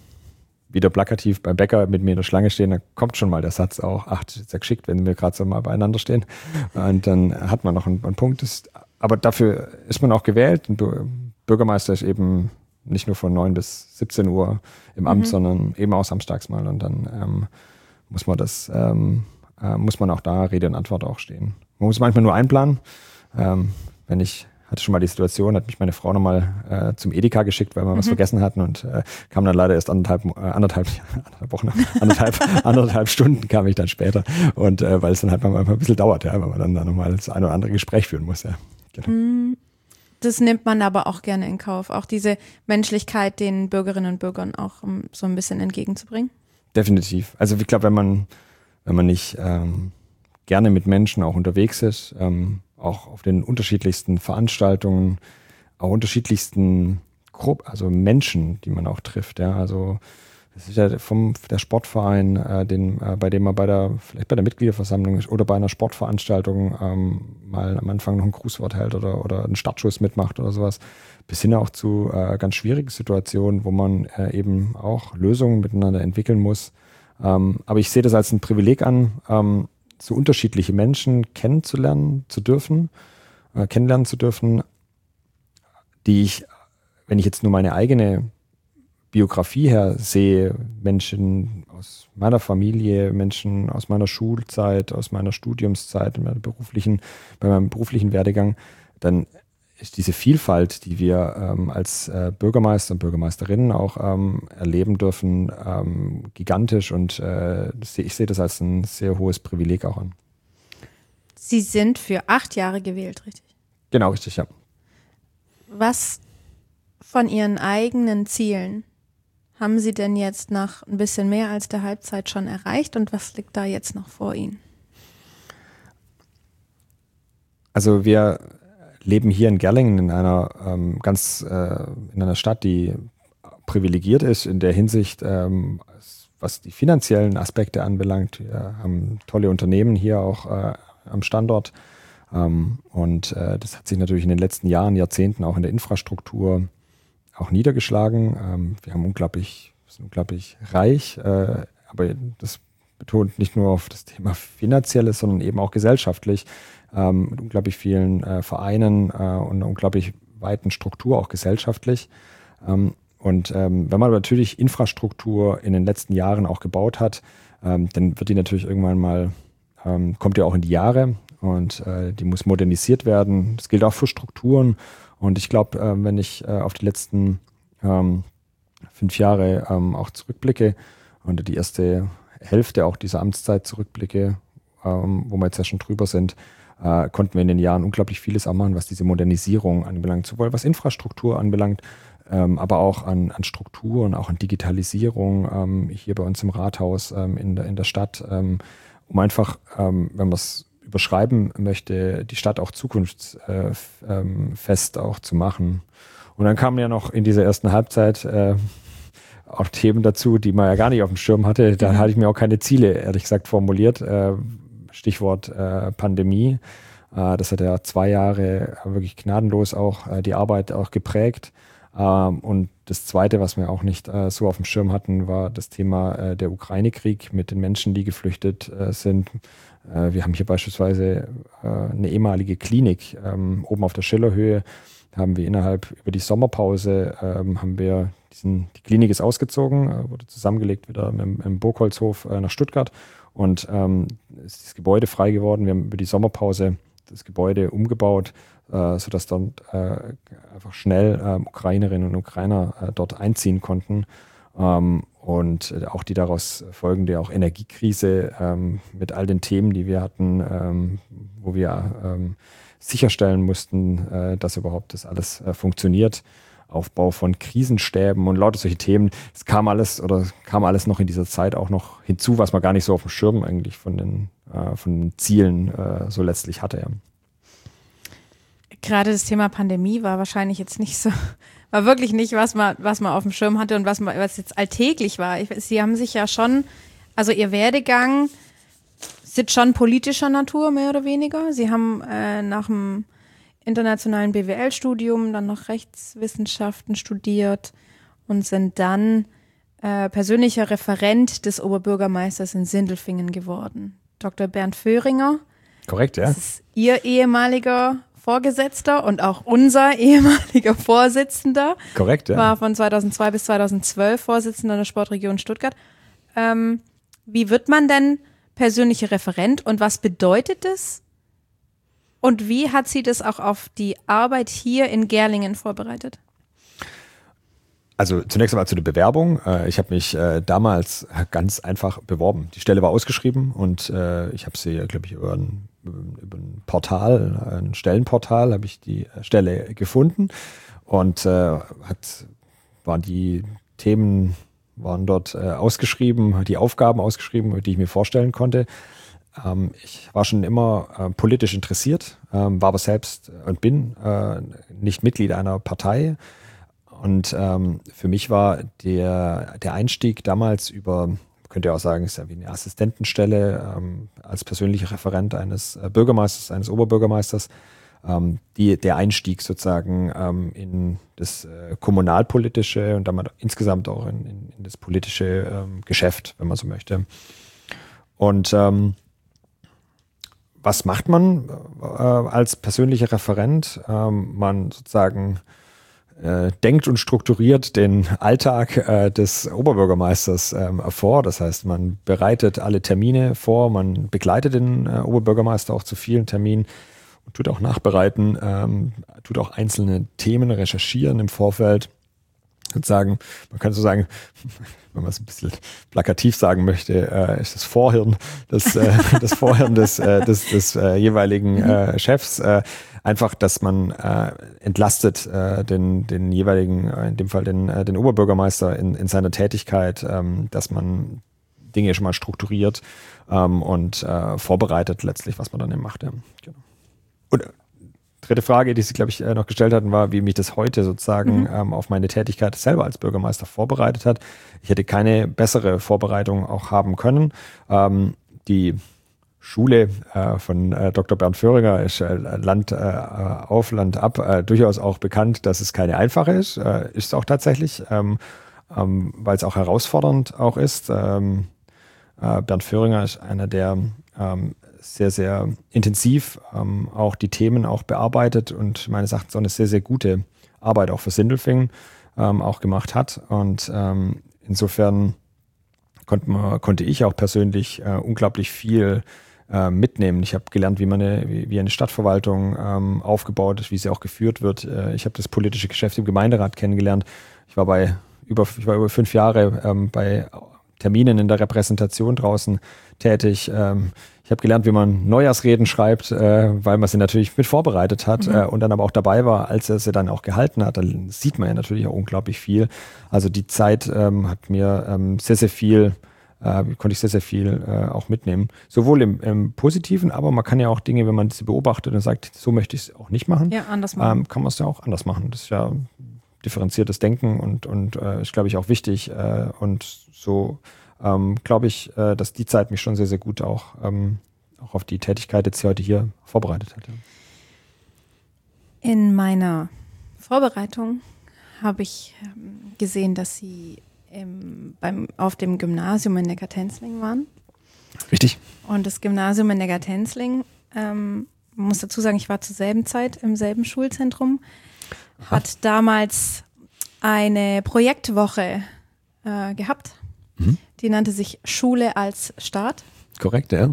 wieder plakativ beim Bäcker mit mir in der Schlange stehen, dann kommt schon mal der Satz auch, ach, das ist ja geschickt, wenn wir gerade so mal beieinander stehen. Und dann hat man noch einen, einen Punkt. Das, aber dafür ist man auch gewählt. Ein Bürgermeister ist eben nicht nur von neun bis siebzehn Uhr im Amt, mhm. sondern eben auch samstags mal. Und dann ähm, muss man das, ähm, äh, muss man auch da Rede und Antwort auch stehen. Man muss manchmal nur einplanen. Ähm, wenn ich hatte schon mal die Situation, hat mich meine Frau nochmal äh, zum Edeka geschickt, weil wir mhm. was vergessen hatten und äh, kam dann leider erst anderthalb, äh, anderthalb, anderthalb Wochen, anderthalb, anderthalb Stunden kam ich dann später und äh, weil es dann halt manchmal ein bisschen dauert, ja, weil man dann, dann nochmal das eine oder andere Gespräch führen muss, ja. Genau. Das nimmt man aber auch gerne in Kauf, auch diese Menschlichkeit den Bürgerinnen und Bürgern auch um so ein bisschen entgegenzubringen? Definitiv. Also ich glaube, wenn man, wenn man nicht ähm, gerne mit Menschen auch unterwegs ist, ähm, auch auf den unterschiedlichsten Veranstaltungen, auch unterschiedlichsten Gruppen, also Menschen, die man auch trifft. Ja, also das ist ja vom der Sportverein, äh, den, äh, bei dem man bei der vielleicht bei der Mitgliederversammlung ist oder bei einer Sportveranstaltung ähm, mal am Anfang noch ein Grußwort hält oder oder einen Startschuss mitmacht oder sowas, bis hin auch zu äh, ganz schwierigen Situationen, wo man äh, eben auch Lösungen miteinander entwickeln muss. Ähm, aber ich sehe das als ein Privileg an, ähm, so unterschiedliche Menschen kennenzulernen zu dürfen, äh, kennenlernen zu dürfen, die ich, wenn ich jetzt nur meine eigene Biografie her sehe, Menschen aus meiner Familie, Menschen aus meiner Schulzeit, aus meiner Studiumszeit, in meiner beruflichen, bei meinem beruflichen Werdegang, dann ist diese Vielfalt, die wir ähm, als äh, Bürgermeister und Bürgermeisterinnen auch ähm, erleben dürfen, ähm, gigantisch und äh, ich sehe das als ein sehr hohes Privileg auch an. Sie sind für acht Jahre gewählt, richtig? Genau, richtig, ja. Was von Ihren eigenen Zielen haben Sie denn jetzt nach ein bisschen mehr als der Halbzeit schon erreicht und was liegt da jetzt noch vor Ihnen? Also wir leben hier in Gerlingen in einer ähm, ganz äh, in einer Stadt, die privilegiert ist in der Hinsicht, ähm, was die finanziellen Aspekte anbelangt. Wir haben tolle Unternehmen hier auch äh, am Standort ähm, und äh, das hat sich natürlich in den letzten Jahren, Jahrzehnten auch in der Infrastruktur auch niedergeschlagen. Ähm, wir haben unglaublich, sind unglaublich reich, äh, aber das betont nicht nur auf das Thema Finanzielles, sondern eben auch gesellschaftlich. Ähm, mit unglaublich vielen äh, Vereinen äh, und einer unglaublich weiten Struktur, auch gesellschaftlich. Ähm, und ähm, wenn man natürlich Infrastruktur in den letzten Jahren auch gebaut hat, ähm, dann wird die natürlich irgendwann mal, ähm, kommt ja auch in die Jahre und äh, die muss modernisiert werden. Das gilt auch für Strukturen. Und ich glaube, äh, wenn ich äh, auf die letzten ähm, fünf Jahre ähm, auch zurückblicke und die erste Hälfte auch dieser Amtszeit zurückblicke, ähm, wo wir jetzt ja schon drüber sind, Äh, konnten wir in den Jahren unglaublich vieles auch machen, was diese Modernisierung anbelangt, sowohl was Infrastruktur anbelangt, ähm, aber auch an, an Strukturen, auch an Digitalisierung ähm, hier bei uns im Rathaus ähm, in, der, in der Stadt, ähm, um einfach, ähm, wenn man es überschreiben möchte, die Stadt auch zukunftsfest äh, auch zu machen. Und dann kam ja noch in dieser ersten Halbzeit, äh, auch Themen dazu, die man ja gar nicht auf dem Schirm hatte. Da mhm. hatte ich mir auch keine Ziele, ehrlich gesagt, formuliert. Äh, Stichwort äh, Pandemie. Äh, das hat ja zwei Jahre wirklich gnadenlos auch äh, die Arbeit auch geprägt. Ähm, und das Zweite, was wir auch nicht äh, so auf dem Schirm hatten, war das Thema äh, der Ukraine-Krieg mit den Menschen, die geflüchtet äh, sind. Äh, wir haben hier beispielsweise äh, eine ehemalige Klinik ähm, oben auf der Schillerhöhe. Da haben wir innerhalb über die Sommerpause ähm, haben wir diesen, die Klinik ist ausgezogen, äh, wurde zusammengelegt wieder im, im Burgholzhof äh, nach Stuttgart und ähm, ist das Gebäude frei geworden. Wir haben über die Sommerpause das Gebäude umgebaut, äh, sodass dann äh, einfach schnell äh, Ukrainerinnen und Ukrainer äh, dort einziehen konnten. Ähm, und auch die daraus folgende auch Energiekrise ähm, mit all den Themen, die wir hatten, ähm, wo wir ähm, sicherstellen mussten, äh, dass überhaupt das alles äh, funktioniert. Aufbau von Krisenstäben und lauter solche Themen. Es kam alles oder kam alles noch in dieser Zeit auch noch hinzu, was man gar nicht so auf dem Schirm eigentlich von den, äh, von den Zielen äh, so letztlich hatte. Ja. Gerade das Thema Pandemie war wahrscheinlich jetzt nicht so, war wirklich nicht, was man, was man auf dem Schirm hatte und was, man, was jetzt alltäglich war. Ich, Sie haben sich ja schon, also Ihr Werdegang ist schon politischer Natur, mehr oder weniger. Sie haben äh, nach dem internationalen B W L-Studium dann noch Rechtswissenschaften studiert und sind dann äh, persönlicher Referent des Oberbürgermeisters in Sindelfingen geworden. Doktor Bernd Föhringer. Korrekt, ja. Das ist Ihr ehemaliger Vorgesetzter und auch unser ehemaliger Vorsitzender. Korrekt, ja. War von zweitausendzwei bis zweitausendzwölf Vorsitzender der Sportregion Stuttgart. Ähm, wie wird man denn persönlicher Referent und was bedeutet das? Und wie hat sie das auch auf die Arbeit hier in Gerlingen vorbereitet? Also zunächst einmal zu der Bewerbung. Ich habe mich damals ganz einfach beworben. Die Stelle war ausgeschrieben und ich habe sie, glaube ich, über ein, über ein Portal, ein Stellenportal, habe ich die Stelle gefunden und hat, waren die Themen waren dort ausgeschrieben, die Aufgaben ausgeschrieben, die ich mir vorstellen konnte. Ich war schon immer äh, politisch interessiert, ähm, war aber selbst und bin äh, nicht Mitglied einer Partei. Und ähm, für mich war der, der Einstieg damals über, könnt ihr auch sagen, ist ja wie eine Assistentenstelle ähm, als persönlicher Referent eines äh, Bürgermeisters, eines Oberbürgermeisters, ähm, die, der Einstieg sozusagen ähm, in das äh, kommunalpolitische und damit insgesamt auch in, in, in das politische ähm, Geschäft, wenn man so möchte. Und ähm, was macht man äh, als persönlicher Referent? Ähm, man sozusagen äh, denkt und strukturiert den Alltag äh, des Oberbürgermeisters ähm, vor. Das heißt, man bereitet alle Termine vor, man begleitet den äh, Oberbürgermeister auch zu vielen Terminen und tut auch nachbereiten, ähm, tut auch einzelne Themen recherchieren im Vorfeld. Sozusagen, man kann so sagen, wenn man es ein bisschen plakativ sagen möchte, äh, ist das Vorhirn, das, äh, das Vorhirn des, äh, des, des äh, jeweiligen äh, Chefs. Äh, einfach, dass man äh, entlastet äh, den, den jeweiligen, äh, in dem Fall den, äh, den Oberbürgermeister in, in seiner Tätigkeit, ähm, dass man Dinge schon mal strukturiert ähm, und äh, vorbereitet letztlich, was man dann eben macht. Ja. Genau. Und dritte Frage, die Sie, glaube ich, noch gestellt hatten, war, wie mich das heute sozusagen mhm. ähm, auf meine Tätigkeit selber als Bürgermeister vorbereitet hat. Ich hätte keine bessere Vorbereitung auch haben können. Ähm, die Schule äh, von äh, Doktor Bernd Föhringer ist äh, Land äh, auf, Land ab, äh, durchaus auch bekannt, dass es keine einfache ist. Äh, ist es auch tatsächlich, ähm, ähm, weil es auch herausfordernd auch ist. Ähm, äh, Bernd Föhringer ist einer der ähm, sehr, sehr intensiv ähm, auch die Themen auch bearbeitet und meines Erachtens auch eine sehr, sehr gute Arbeit auch für Sindelfingen ähm, auch gemacht hat. Und ähm, insofern konnte, man, konnte ich auch persönlich äh, unglaublich viel äh, mitnehmen. Ich habe gelernt, wie man eine, wie, wie eine Stadtverwaltung ähm, aufgebaut ist, wie sie auch geführt wird. Äh, ich habe das politische Geschäft im Gemeinderat kennengelernt. Ich war bei über, ich war über fünf Jahre ähm, bei Terminen in der Repräsentation draußen tätig. Ähm, ich habe gelernt, wie man Neujahrsreden schreibt, äh, weil man sie natürlich mit vorbereitet hat mhm. äh, und dann aber auch dabei war, als er sie dann auch gehalten hat. Da sieht man ja natürlich auch unglaublich viel. Also die Zeit ähm, hat mir ähm, sehr, sehr viel, äh, konnte ich sehr, sehr viel äh, auch mitnehmen. Sowohl im, im Positiven, aber man kann ja auch Dinge, wenn man sie beobachtet und sagt, so möchte ich es auch nicht machen, ja, anders machen. Ähm, kann man es ja auch anders machen. Das ist ja differenziertes Denken und, und äh, ist, glaube ich, auch wichtig. Äh, und so ähm, glaube ich, äh, dass die Zeit mich schon sehr, sehr gut auch, ähm, auch auf die Tätigkeit jetzt heute hier vorbereitet hat. Ja. In meiner Vorbereitung habe ich ähm, gesehen, dass Sie im, beim, auf dem Gymnasium in Neckartenzling waren. Richtig. Und das Gymnasium in Neckartenzling, ähm, man muss dazu sagen, ich war zur selben Zeit im selben Schulzentrum, Aha. hat damals eine Projektwoche äh, gehabt. Mhm. Die nannte sich Schule als Staat. Korrekt, ja.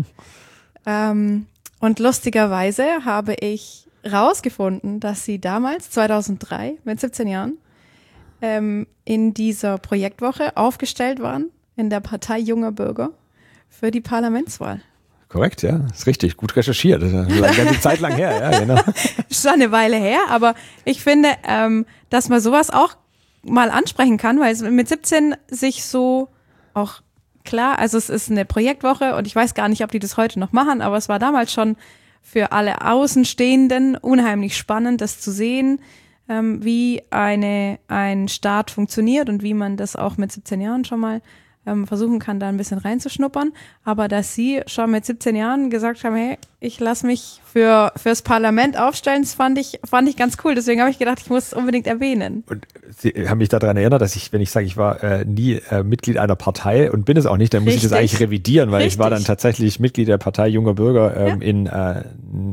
Ähm, und lustigerweise habe ich rausgefunden, dass sie damals, zweitausenddrei, mit siebzehn Jahren, ähm, in dieser Projektwoche aufgestellt waren in der Partei Junger Bürger für die Parlamentswahl. Korrekt, ja, ist richtig, gut recherchiert. Das ist eine ganze Zeit lang her, ja, genau. Schon eine Weile her, aber ich finde, ähm, dass man sowas auch mal ansprechen kann, weil es mit siebzehn sich so auch klar, also es ist eine Projektwoche und ich weiß gar nicht, ob die das heute noch machen, aber es war damals schon für alle Außenstehenden unheimlich spannend, das zu sehen, ähm, wie eine, ein Staat funktioniert und wie man das auch mit siebzehn Jahren schon mal ähm, versuchen kann, da ein bisschen reinzuschnuppern. Aber dass Sie schon mit siebzehn Jahren gesagt haben, hey, ich lasse mich für fürs Parlament aufstellen, das fand ich, fand ich ganz cool. Deswegen habe ich gedacht, ich muss es unbedingt erwähnen. Und Sie haben mich daran erinnert, dass ich, wenn ich sage, ich war äh, nie äh, Mitglied einer Partei und bin es auch nicht, dann muss Richtig. ich das eigentlich revidieren, weil Richtig. ich war dann tatsächlich Mitglied der Partei Junger Bürger ähm, ja. in äh,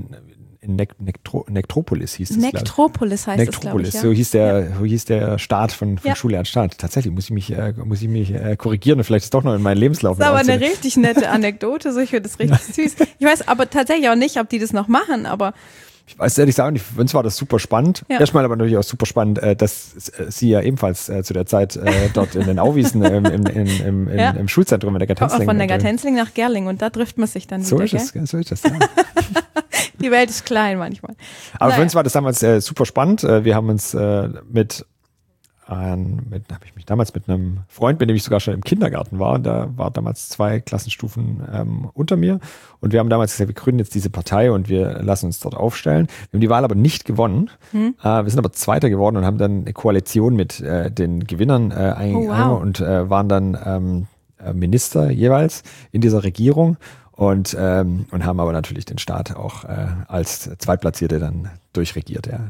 in Nektro, Nektropolis hieß es. Nektropolis heißt Nektropolis, es, glaube ich. Ja. So hieß der, ja. so hieß der Staat von, von ja. Schule an Staat. Tatsächlich muss ich mich, äh, muss ich mich äh, korrigieren und vielleicht ist doch noch in meinen Lebenslauf. Das ist aber eine richtig nette Anekdote, so ich finde das richtig süß. Ich weiß aber tatsächlich auch nicht, ob die das noch machen, aber ich weiß ehrlich sagen, für uns war das super spannend. Ja. Erstmal aber natürlich auch super spannend, äh, dass Sie ja ebenfalls äh, zu der Zeit äh, dort in den Auwiesen im, im, im, im, ja. im Schulzentrum in Neckartenzling. Von Neckartenzling nach Gerling und da trifft man sich dann so wieder. Ist es, so ist es, ja. Die Welt ist klein manchmal. Aber naja. für uns war das damals äh, super spannend. Äh, wir haben uns äh, mit Ein, mit, habe ich mich damals mit einem Freund, mit dem ich sogar schon im Kindergarten war, und da war damals zwei Klassenstufen ähm, unter mir, und wir haben damals gesagt, wir gründen jetzt diese Partei und wir lassen uns dort aufstellen. Wir haben die Wahl aber nicht gewonnen. Hm. Äh, wir sind aber Zweiter geworden und haben dann eine Koalition mit äh, den Gewinnern äh, eingegangen oh, wow. und äh, waren dann ähm, Minister jeweils in dieser Regierung und, ähm, und haben aber natürlich den Staat auch äh, als Zweitplatzierte dann durchregiert, ja.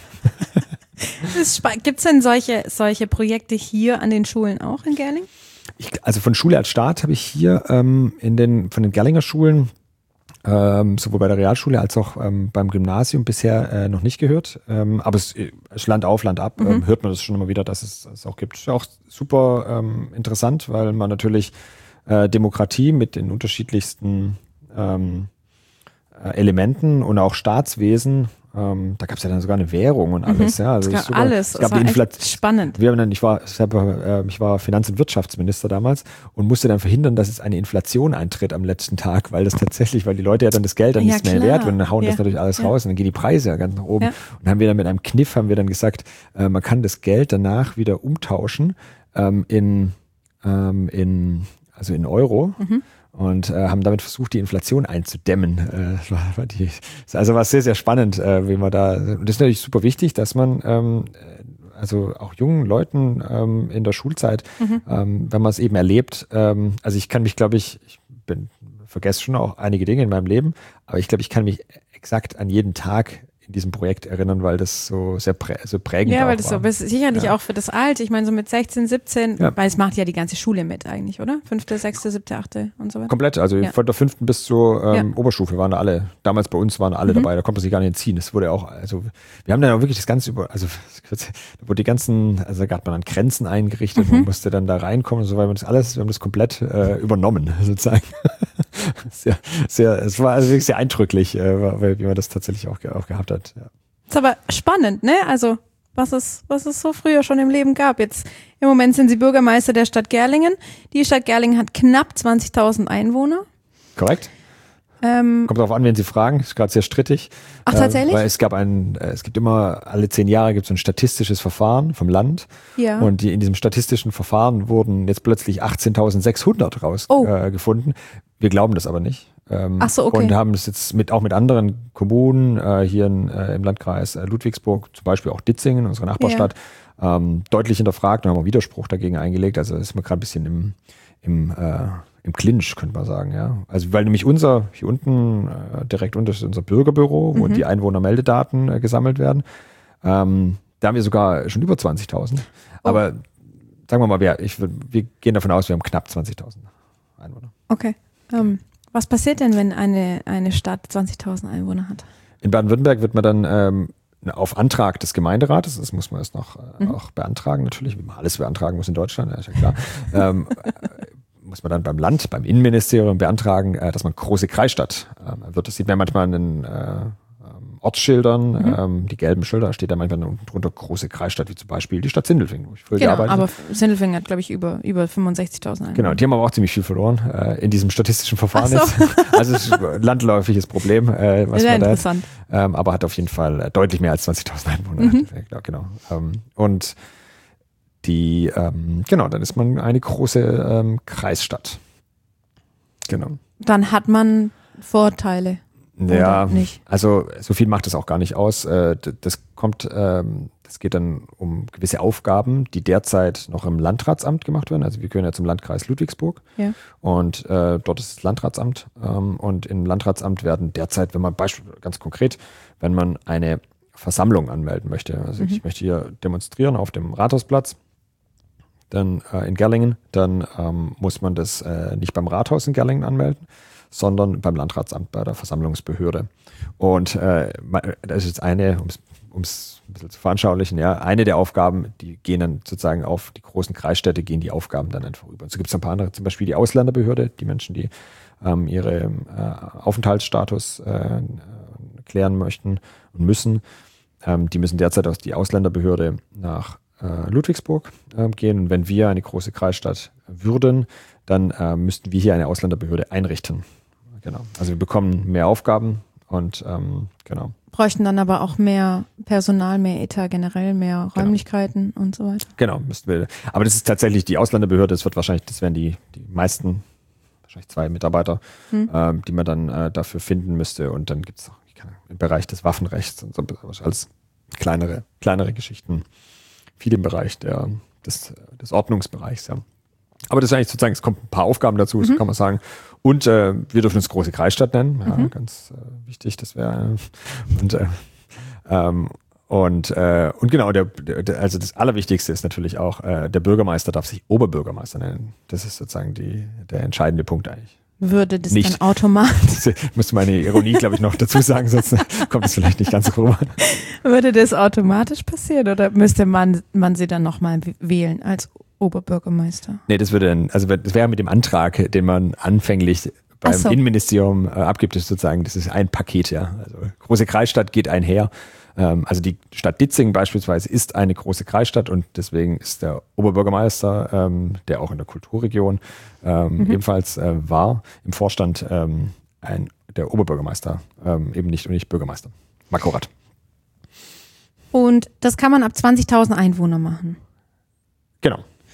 Gibt es denn solche, solche Projekte hier an den Schulen auch in Gerling? Ich, also von Schule als Staat habe ich hier ähm, in den, von den Gerlinger Schulen, ähm, sowohl bei der Realschule als auch ähm, beim Gymnasium bisher äh, noch nicht gehört. Ähm, aber es ist Land auf, Land ab, mhm. ähm, hört man das schon immer wieder, dass es es auch gibt. Ist auch super ähm, interessant, weil man natürlich äh, Demokratie mit den unterschiedlichsten ähm, äh, Elementen und auch Staatswesen. Ähm, da gab es ja dann sogar eine Währung und alles. Mhm, ja, also es gab sogar, alles. Es gab es die Inflation. Spannend. Wir haben dann, ich war, selber, äh, ich war Finanz- und Wirtschaftsminister damals und musste dann verhindern, dass es eine Inflation eintritt am letzten Tag, weil das tatsächlich, weil die Leute ja dann das Geld dann ja, nicht mehr wert und dann hauen ja. das natürlich alles ja. raus und dann gehen die Preise ja ganz nach oben. Ja. Und dann haben wir dann mit einem Kniff haben wir dann gesagt, äh, man kann das Geld danach wieder umtauschen ähm, in, ähm, in, also in Euro. Mhm. Und äh, haben damit versucht, die Inflation einzudämmen. Äh, war, war die, also war sehr, sehr spannend, äh, wie man da, und das ist natürlich super wichtig, dass man ähm, also auch jungen Leuten ähm, in der Schulzeit, mhm. ähm, wenn man es eben erlebt, ähm, also ich kann mich, glaube ich, ich bin, vergesse schon auch einige Dinge in meinem Leben, aber ich glaube, ich kann mich exakt an jeden Tag in diesem Projekt erinnern, weil das so sehr prä so prägend ja, war. Ja, weil das war. so, das ist sicherlich ja. auch für das Alter, ich meine so mit sechzehn, siebzehn, ja. weil es macht ja die ganze Schule mit eigentlich, oder? Fünfte, sechste, siebte, achte und so weiter. Komplett, also ja. von der fünften bis zur ähm, ja. Oberstufe waren da alle, damals bei uns waren alle mhm. dabei, da konnte man sich gar nicht entziehen. Das wurde auch, also wir haben dann auch wirklich das Ganze über, also da wurde die ganzen, also da hat man dann Grenzen eingerichtet, mhm. man musste dann da reinkommen und so, weil wir das alles, wir haben das komplett äh, übernommen, sozusagen. sehr, sehr, es war also wirklich sehr eindrücklich, äh, wie man das tatsächlich auch, auch gehabt hat, ja. Ist aber spannend, ne? Also, was es, was es so früher schon im Leben gab. Jetzt, im Moment sind Sie Bürgermeister der Stadt Gerlingen. Die Stadt Gerlingen hat knapp zwanzigtausend Einwohner. Korrekt. Ähm, Kommt darauf an, wen Sie fragen. Ist gerade sehr strittig. Ach, tatsächlich? Äh, weil es gab ein, es gibt immer, alle zehn Jahre gibt es ein statistisches Verfahren vom Land. Ja. Und die, in diesem statistischen Verfahren wurden jetzt plötzlich achtzehntausendsechshundert rausgefunden. Oh. Äh, Wir glauben das aber nicht. Ähm, Ach so, okay. Und haben das jetzt mit, auch mit anderen Kommunen äh, hier in, äh, im Landkreis äh, Ludwigsburg, zum Beispiel auch Ditzingen, unsere Nachbarstadt, ähm, deutlich hinterfragt und haben auch Widerspruch dagegen eingelegt. Also ist man gerade ein bisschen im, im, äh, im Clinch, könnte man sagen. Ja. Also weil nämlich unser, hier unten äh, direkt unter ist unser Bürgerbüro, wo mhm. die Einwohnermeldedaten äh, gesammelt werden. Ähm, da haben wir sogar schon über zwanzigtausend. Oh. Aber sagen wir mal, wir, ich, wir gehen davon aus, wir haben knapp zwanzigtausend Einwohner. Okay. Um, was passiert denn, wenn eine, eine Stadt zwanzigtausend Einwohner hat? In Baden-Württemberg wird man dann ähm, auf Antrag des Gemeinderates, das muss man erst noch äh, mhm. auch beantragen, natürlich, wie man alles beantragen muss in Deutschland, ja, ist ja klar, ähm, muss man dann beim Land, beim Innenministerium beantragen, äh, dass man große Kreisstadt äh, wird. Das sieht man manchmal in den äh, Ortsschildern, mhm. ähm, die gelben Schilder, steht da manchmal unten drunter große Kreisstadt, wie zum Beispiel die Stadt Sindelfingen, wo ich früher genau, gearbeitet habe. Aber Sindelfingen hat, glaube ich, über, über fünfundsechzigtausend Einwohner. Genau, die haben aber auch ziemlich viel verloren äh, in diesem statistischen Verfahren so. jetzt. Also es ist ein landläufiges Problem, äh, was Sehr man da interessant. hat, ähm, aber hat auf jeden Fall äh, deutlich mehr als zwanzigtausend Einwohner. Mhm. Ja, genau. Ähm, und die, ähm, genau, dann ist man eine große ähm, Kreisstadt. Genau. Dann hat man Vorteile. Ja, nicht. Also so viel macht das auch gar nicht aus. Das kommt, das geht dann um gewisse Aufgaben, die derzeit noch im Landratsamt gemacht werden. Also wir gehören ja zum Landkreis Ludwigsburg ja. und äh, dort ist das Landratsamt. Ähm, und im Landratsamt werden derzeit, wenn man beispielsweise ganz konkret, wenn man eine Versammlung anmelden möchte, also mhm. ich möchte hier demonstrieren auf dem Rathausplatz, dann äh, in Gerlingen, dann ähm, muss man das äh, nicht beim Rathaus in Gerlingen anmelden, sondern beim Landratsamt, bei der Versammlungsbehörde. Und äh, das ist jetzt eine, um es ein bisschen zu veranschaulichen, ja, eine der Aufgaben, die gehen dann sozusagen auf die großen Kreisstädte, gehen die Aufgaben dann einfach rüber. Und so gibt es ein paar andere, zum Beispiel die Ausländerbehörde, die Menschen, die ähm, ihre äh, Aufenthaltsstatus äh, klären möchten und müssen, ähm, die müssen derzeit aus die Ausländerbehörde nach äh, Ludwigsburg äh, gehen. Und wenn wir eine große Kreisstadt würden, dann äh, müssten wir hier eine Ausländerbehörde einrichten. Genau. Also wir bekommen mehr Aufgaben und ähm, genau. Bräuchten dann aber auch mehr Personal, mehr Etat generell, mehr Räumlichkeiten genau. und so weiter. Genau, müssten wir. Aber das ist tatsächlich die Ausländerbehörde, das wird wahrscheinlich, das wären die, die meisten, wahrscheinlich zwei Mitarbeiter, hm. ähm, die man dann äh, dafür finden müsste. Und dann gibt es im Bereich des Waffenrechts und so als kleinere, kleinere Geschichten, viel im Bereich der, des, des Ordnungsbereichs, ja. Aber das ist eigentlich sozusagen, es kommen ein paar Aufgaben dazu, mhm. so kann man sagen. Und äh, wir dürfen uns große Kreisstadt nennen, ja, mhm. ganz äh, wichtig, das wäre äh, und äh, ähm, und äh, und genau, der, der, also das Allerwichtigste ist natürlich auch, äh, der Bürgermeister darf sich Oberbürgermeister nennen. Das ist sozusagen die, der entscheidende Punkt eigentlich. Würde das nicht. dann automatisch... Müsste meine Ironie, glaube ich, noch dazu sagen, sonst kommt es vielleicht nicht ganz so rüber. Würde das automatisch passieren oder müsste man, man sie dann nochmal wählen als Oberbürgermeister? Nee, das würde dann, also das wäre mit dem Antrag, den man anfänglich beim so. Innenministerium äh, abgibt, ist sozusagen, das ist ein Paket, ja. Also große Kreisstadt geht einher. Ähm, also die Stadt Ditzingen beispielsweise ist eine große Kreisstadt und deswegen ist der Oberbürgermeister, ähm, der auch in der Kulturregion ähm, mhm. ebenfalls äh, war, im Vorstand ähm, ein, der Oberbürgermeister, ähm, eben nicht und nicht Bürgermeister. Makorat. Und das kann man ab zwanzigtausend Einwohner machen? Genau.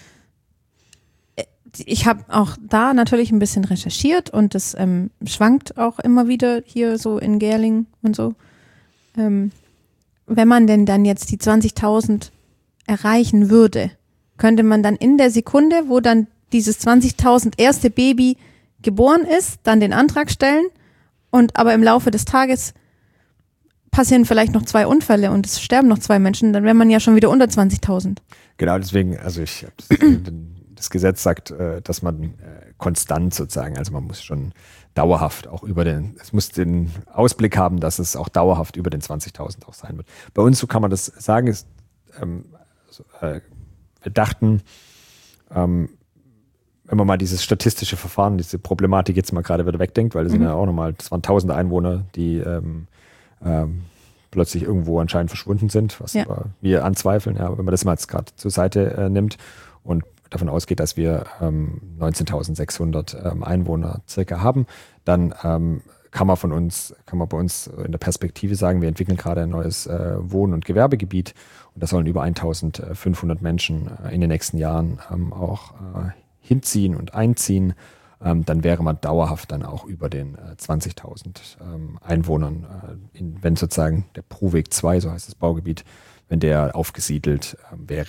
Ich habe auch da natürlich ein bisschen recherchiert und das ähm, schwankt auch immer wieder hier so in Gerlingen und so. Ähm, wenn man denn dann jetzt die zwanzigtausend erreichen würde, könnte man dann in der Sekunde, wo dann dieses zwanzigtausend erste Baby geboren ist, dann den Antrag stellen und aber im Laufe des Tages passieren vielleicht noch zwei Unfälle und es sterben noch zwei Menschen, dann wäre man ja schon wieder unter zwanzigtausend. Genau, deswegen, also ich habe das, das Gesetz sagt, dass man konstant sozusagen, also man muss schon dauerhaft auch über den, es muss den Ausblick haben, dass es auch dauerhaft über den zwanzigtausend auch sein wird. Bei uns, so kann man das sagen, ist, ähm, also, äh, wir dachten, ähm, wenn man mal dieses statistische Verfahren, diese Problematik jetzt mal gerade wieder wegdenkt, weil das mhm. sind ja auch nochmal, das waren tausende Einwohner, die ähm, ähm, plötzlich irgendwo anscheinend verschwunden sind, was ja. wir anzweifeln. Ja, aber wenn man das mal jetzt gerade zur Seite äh, nimmt und davon ausgeht, dass wir ähm, neunzehntausendsechshundert ähm, Einwohner circa haben, dann ähm, kann man von uns, kann man bei uns in der Perspektive sagen, wir entwickeln gerade ein neues äh, Wohn- und Gewerbegebiet und da sollen über eintausendfünfhundert Menschen äh, in den nächsten Jahren ähm, auch äh, hinziehen und einziehen. Ähm, dann wäre man dauerhaft dann auch über den äh, zwanzigtausend ähm, Einwohnern, äh, in, wenn sozusagen der Proweg zwei, so heißt das Baugebiet, wenn der aufgesiedelt äh, wäre.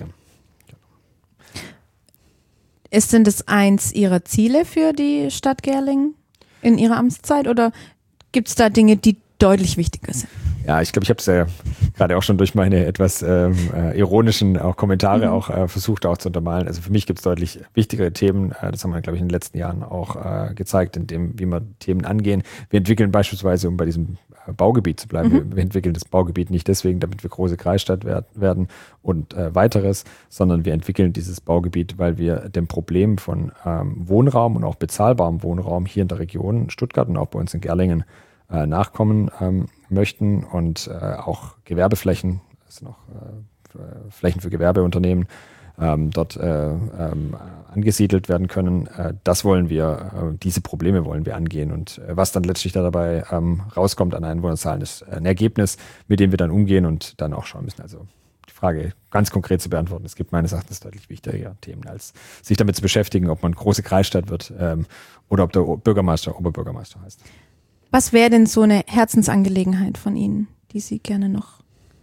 Ist denn das eins Ihrer Ziele für die Stadt Gerlingen in Ihrer Amtszeit oder gibt es da Dinge, die deutlich wichtiger sind? Ja, ich glaube, ich habe es ja gerade auch schon durch meine etwas ähm, äh, ironischen auch Kommentare mhm. auch äh, versucht auch zu untermalen. Also für mich gibt es deutlich wichtigere Themen. Äh, das haben wir, glaube ich, in den letzten Jahren auch äh, gezeigt, in dem, wie wir Themen angehen. Wir entwickeln beispielsweise, um bei diesem äh, Baugebiet zu bleiben, mhm. wir, wir entwickeln das Baugebiet nicht deswegen, damit wir große Kreisstadt werd, werden und äh, weiteres, sondern wir entwickeln dieses Baugebiet, weil wir dem Problem von ähm, Wohnraum und auch bezahlbarem Wohnraum hier in der Region Stuttgart und auch bei uns in Gerlingen Äh, nachkommen ähm, möchten und äh, auch Gewerbeflächen, also noch äh, Flächen für Gewerbeunternehmen ähm, dort äh, ähm, angesiedelt werden können. Äh, das wollen wir, äh, diese Probleme wollen wir angehen und äh, was dann letztlich da dabei ähm, rauskommt an Einwohnerzahlen, ist ein Ergebnis, mit dem wir dann umgehen und dann auch schauen müssen. Also die Frage ganz konkret zu beantworten, es gibt meines Erachtens deutlich wichtigere Themen, als sich damit zu beschäftigen, ob man große Kreisstadt wird ähm, oder ob der Bürgermeister Oberbürgermeister heißt. Was wäre denn so eine Herzensangelegenheit von Ihnen, die Sie gerne noch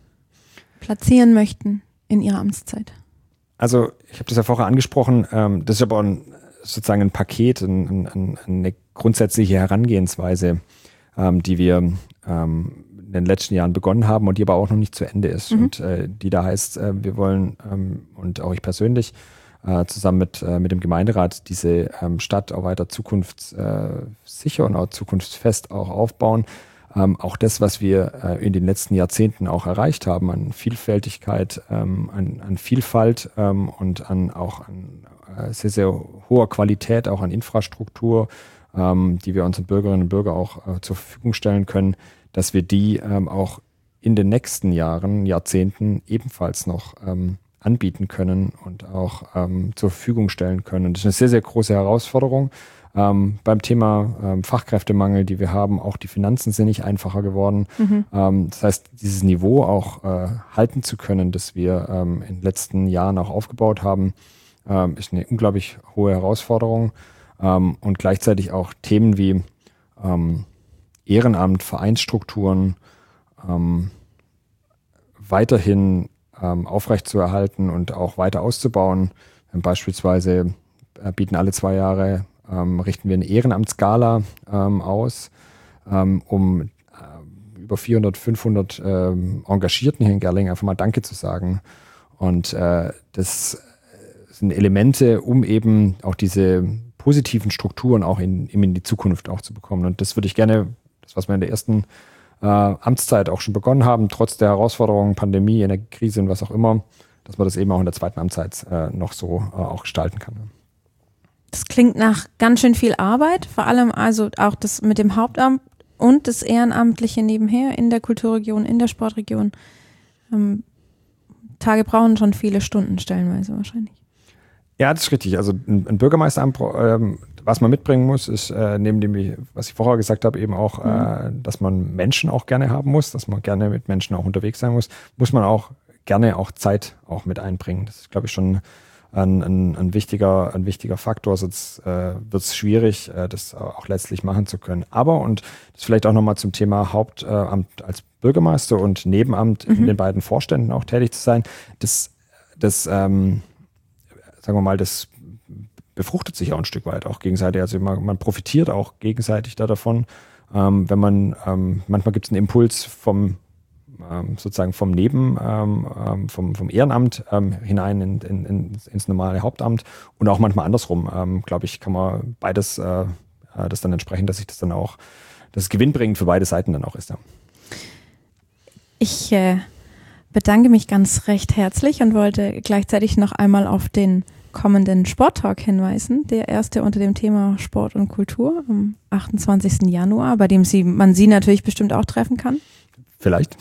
platzieren möchten in Ihrer Amtszeit? Also ich habe das ja vorher angesprochen, ähm, das ist aber ein, sozusagen ein Paket, ein, ein, eine grundsätzliche Herangehensweise, ähm, die wir ähm, in den letzten Jahren begonnen haben und die aber auch noch nicht zu Ende ist. Mhm. Und äh, die da heißt, äh, wir wollen, ähm, und auch ich persönlich, Äh, zusammen mit, äh, mit dem Gemeinderat diese ähm, Stadt auch weiter zukunftssicher äh, und auch zukunftsfest auch aufbauen. Ähm, auch das, was wir äh, in den letzten Jahrzehnten auch erreicht haben an Vielfältigkeit, ähm, an, an Vielfalt ähm, und an auch an äh, sehr, sehr hoher Qualität, auch an Infrastruktur, ähm, die wir unseren Bürgerinnen und Bürgern auch äh, zur Verfügung stellen können, dass wir die ähm, auch in den nächsten Jahren, Jahrzehnten ebenfalls noch ähm, anbieten können und auch ähm, zur Verfügung stellen können. Und das ist eine sehr, sehr große Herausforderung. Ähm, beim Thema ähm, Fachkräftemangel, die wir haben, auch die Finanzen sind nicht einfacher geworden. Mhm. Ähm, das heißt, dieses Niveau auch äh, halten zu können, das wir ähm, in den letzten Jahren auch aufgebaut haben, ähm, ist eine unglaublich hohe Herausforderung. Ähm, und gleichzeitig auch Themen wie ähm, Ehrenamt, Vereinsstrukturen ähm, weiterhin Ähm, aufrechtzuerhalten und auch weiter auszubauen. Ähm, beispielsweise äh, bieten alle zwei Jahre, ähm, richten wir eine Ehrenamtsgala ähm, aus, ähm, um äh, über vierhundert, fünfhundert ähm, Engagierten hier in Gerlingen einfach mal Danke zu sagen. Und äh, das sind Elemente, um eben auch diese positiven Strukturen auch in, in die Zukunft auch zu bekommen. Und das würde ich gerne, das was wir in der ersten Äh, Amtszeit auch schon begonnen haben, trotz der Herausforderungen, Pandemie, Energiekrise und was auch immer, dass man das eben auch in der zweiten Amtszeit äh, noch so äh, auch gestalten kann. Das klingt nach ganz schön viel Arbeit, vor allem also auch das mit dem Hauptamt und das Ehrenamtliche nebenher in der Kulturregion, in der Sportregion. Ähm, Tage brauchen schon viele Stunden stellenweise wahrscheinlich. Ja, das ist richtig. Also ein, ein Bürgermeisteramt, ähm, was man mitbringen muss, ist äh, neben dem, was ich vorher gesagt habe, eben auch, mhm. äh, dass man Menschen auch gerne haben muss, dass man gerne mit Menschen auch unterwegs sein muss, muss man auch gerne auch Zeit auch mit einbringen. Das ist, glaube ich, schon ein, ein, ein, wichtiger, ein wichtiger Faktor, sonst äh, wird es schwierig, äh, das auch letztlich machen zu können. Aber, und das vielleicht auch nochmal zum Thema Hauptamt äh, als Bürgermeister und Nebenamt mhm. in den beiden Vorständen auch tätig zu sein, das, das ähm, sagen wir mal, das befruchtet sich auch ein Stück weit auch gegenseitig. Also man, man profitiert auch gegenseitig da davon. Ähm, wenn man, ähm, manchmal gibt es einen Impuls vom ähm, sozusagen vom Neben, ähm, vom, vom Ehrenamt ähm, hinein in, in, in, ins normale Hauptamt und auch manchmal andersrum. Ähm, glaube ich, kann man beides äh, das dann entsprechend, dass sich das dann auch, dass es gewinnbringend für beide Seiten dann auch ist. Ja. Ich äh, bedanke mich ganz recht herzlich und wollte gleichzeitig noch einmal auf den kommenden Sporttalk hinweisen, der erste unter dem Thema Sport und Kultur am achtundzwanzigsten Januar, bei dem Sie, man Sie natürlich bestimmt auch treffen kann. Vielleicht.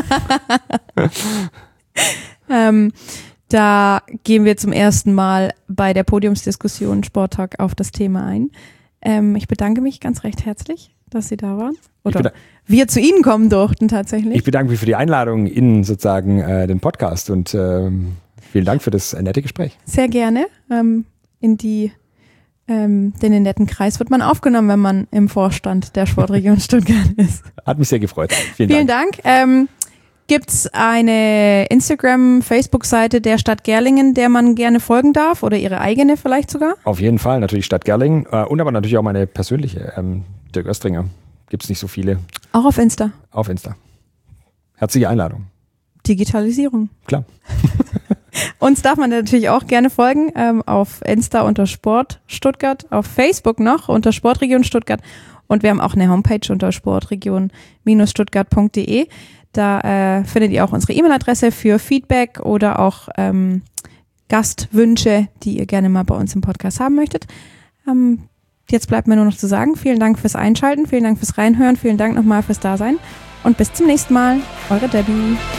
ähm, da gehen wir zum ersten Mal bei der Podiumsdiskussion Sporttalk auf das Thema ein. Ähm, ich bedanke mich ganz recht herzlich, dass Sie da waren. Oder wir zu Ihnen kommen durften tatsächlich. Ich bedanke mich für die Einladung in sozusagen äh, den Podcast und ähm, vielen Dank für das nette Gespräch. Sehr gerne. Ähm, in die, ähm, in den netten Kreis wird man aufgenommen, wenn man im Vorstand der Sportregion Stuttgart ist. Hat mich sehr gefreut. Vielen, vielen Dank. Dank. Ähm, Gibt es eine Instagram-, Facebook-Seite der Stadt Gerlingen, der man gerne folgen darf oder Ihre eigene vielleicht sogar? Auf jeden Fall, natürlich Stadt Gerlingen äh, und aber natürlich auch meine persönliche, ähm, Dirk Oestringer. Gibt es nicht so viele. Auch auf Insta? Auf Insta. Herzliche Einladung. Digitalisierung. Klar. Uns darf man natürlich auch gerne folgen, ähm, auf Insta unter Sport Stuttgart, auf Facebook noch unter Sportregion Stuttgart und wir haben auch eine Homepage unter sportregion Stuttgart punkt de. Da äh, findet ihr auch unsere E-Mail-Adresse für Feedback oder auch ähm, Gastwünsche, die ihr gerne mal bei uns im Podcast haben möchtet. Ähm, jetzt bleibt mir nur noch zu sagen, vielen Dank fürs Einschalten, vielen Dank fürs Reinhören, vielen Dank nochmal fürs Dasein und bis zum nächsten Mal. Eure Debbie.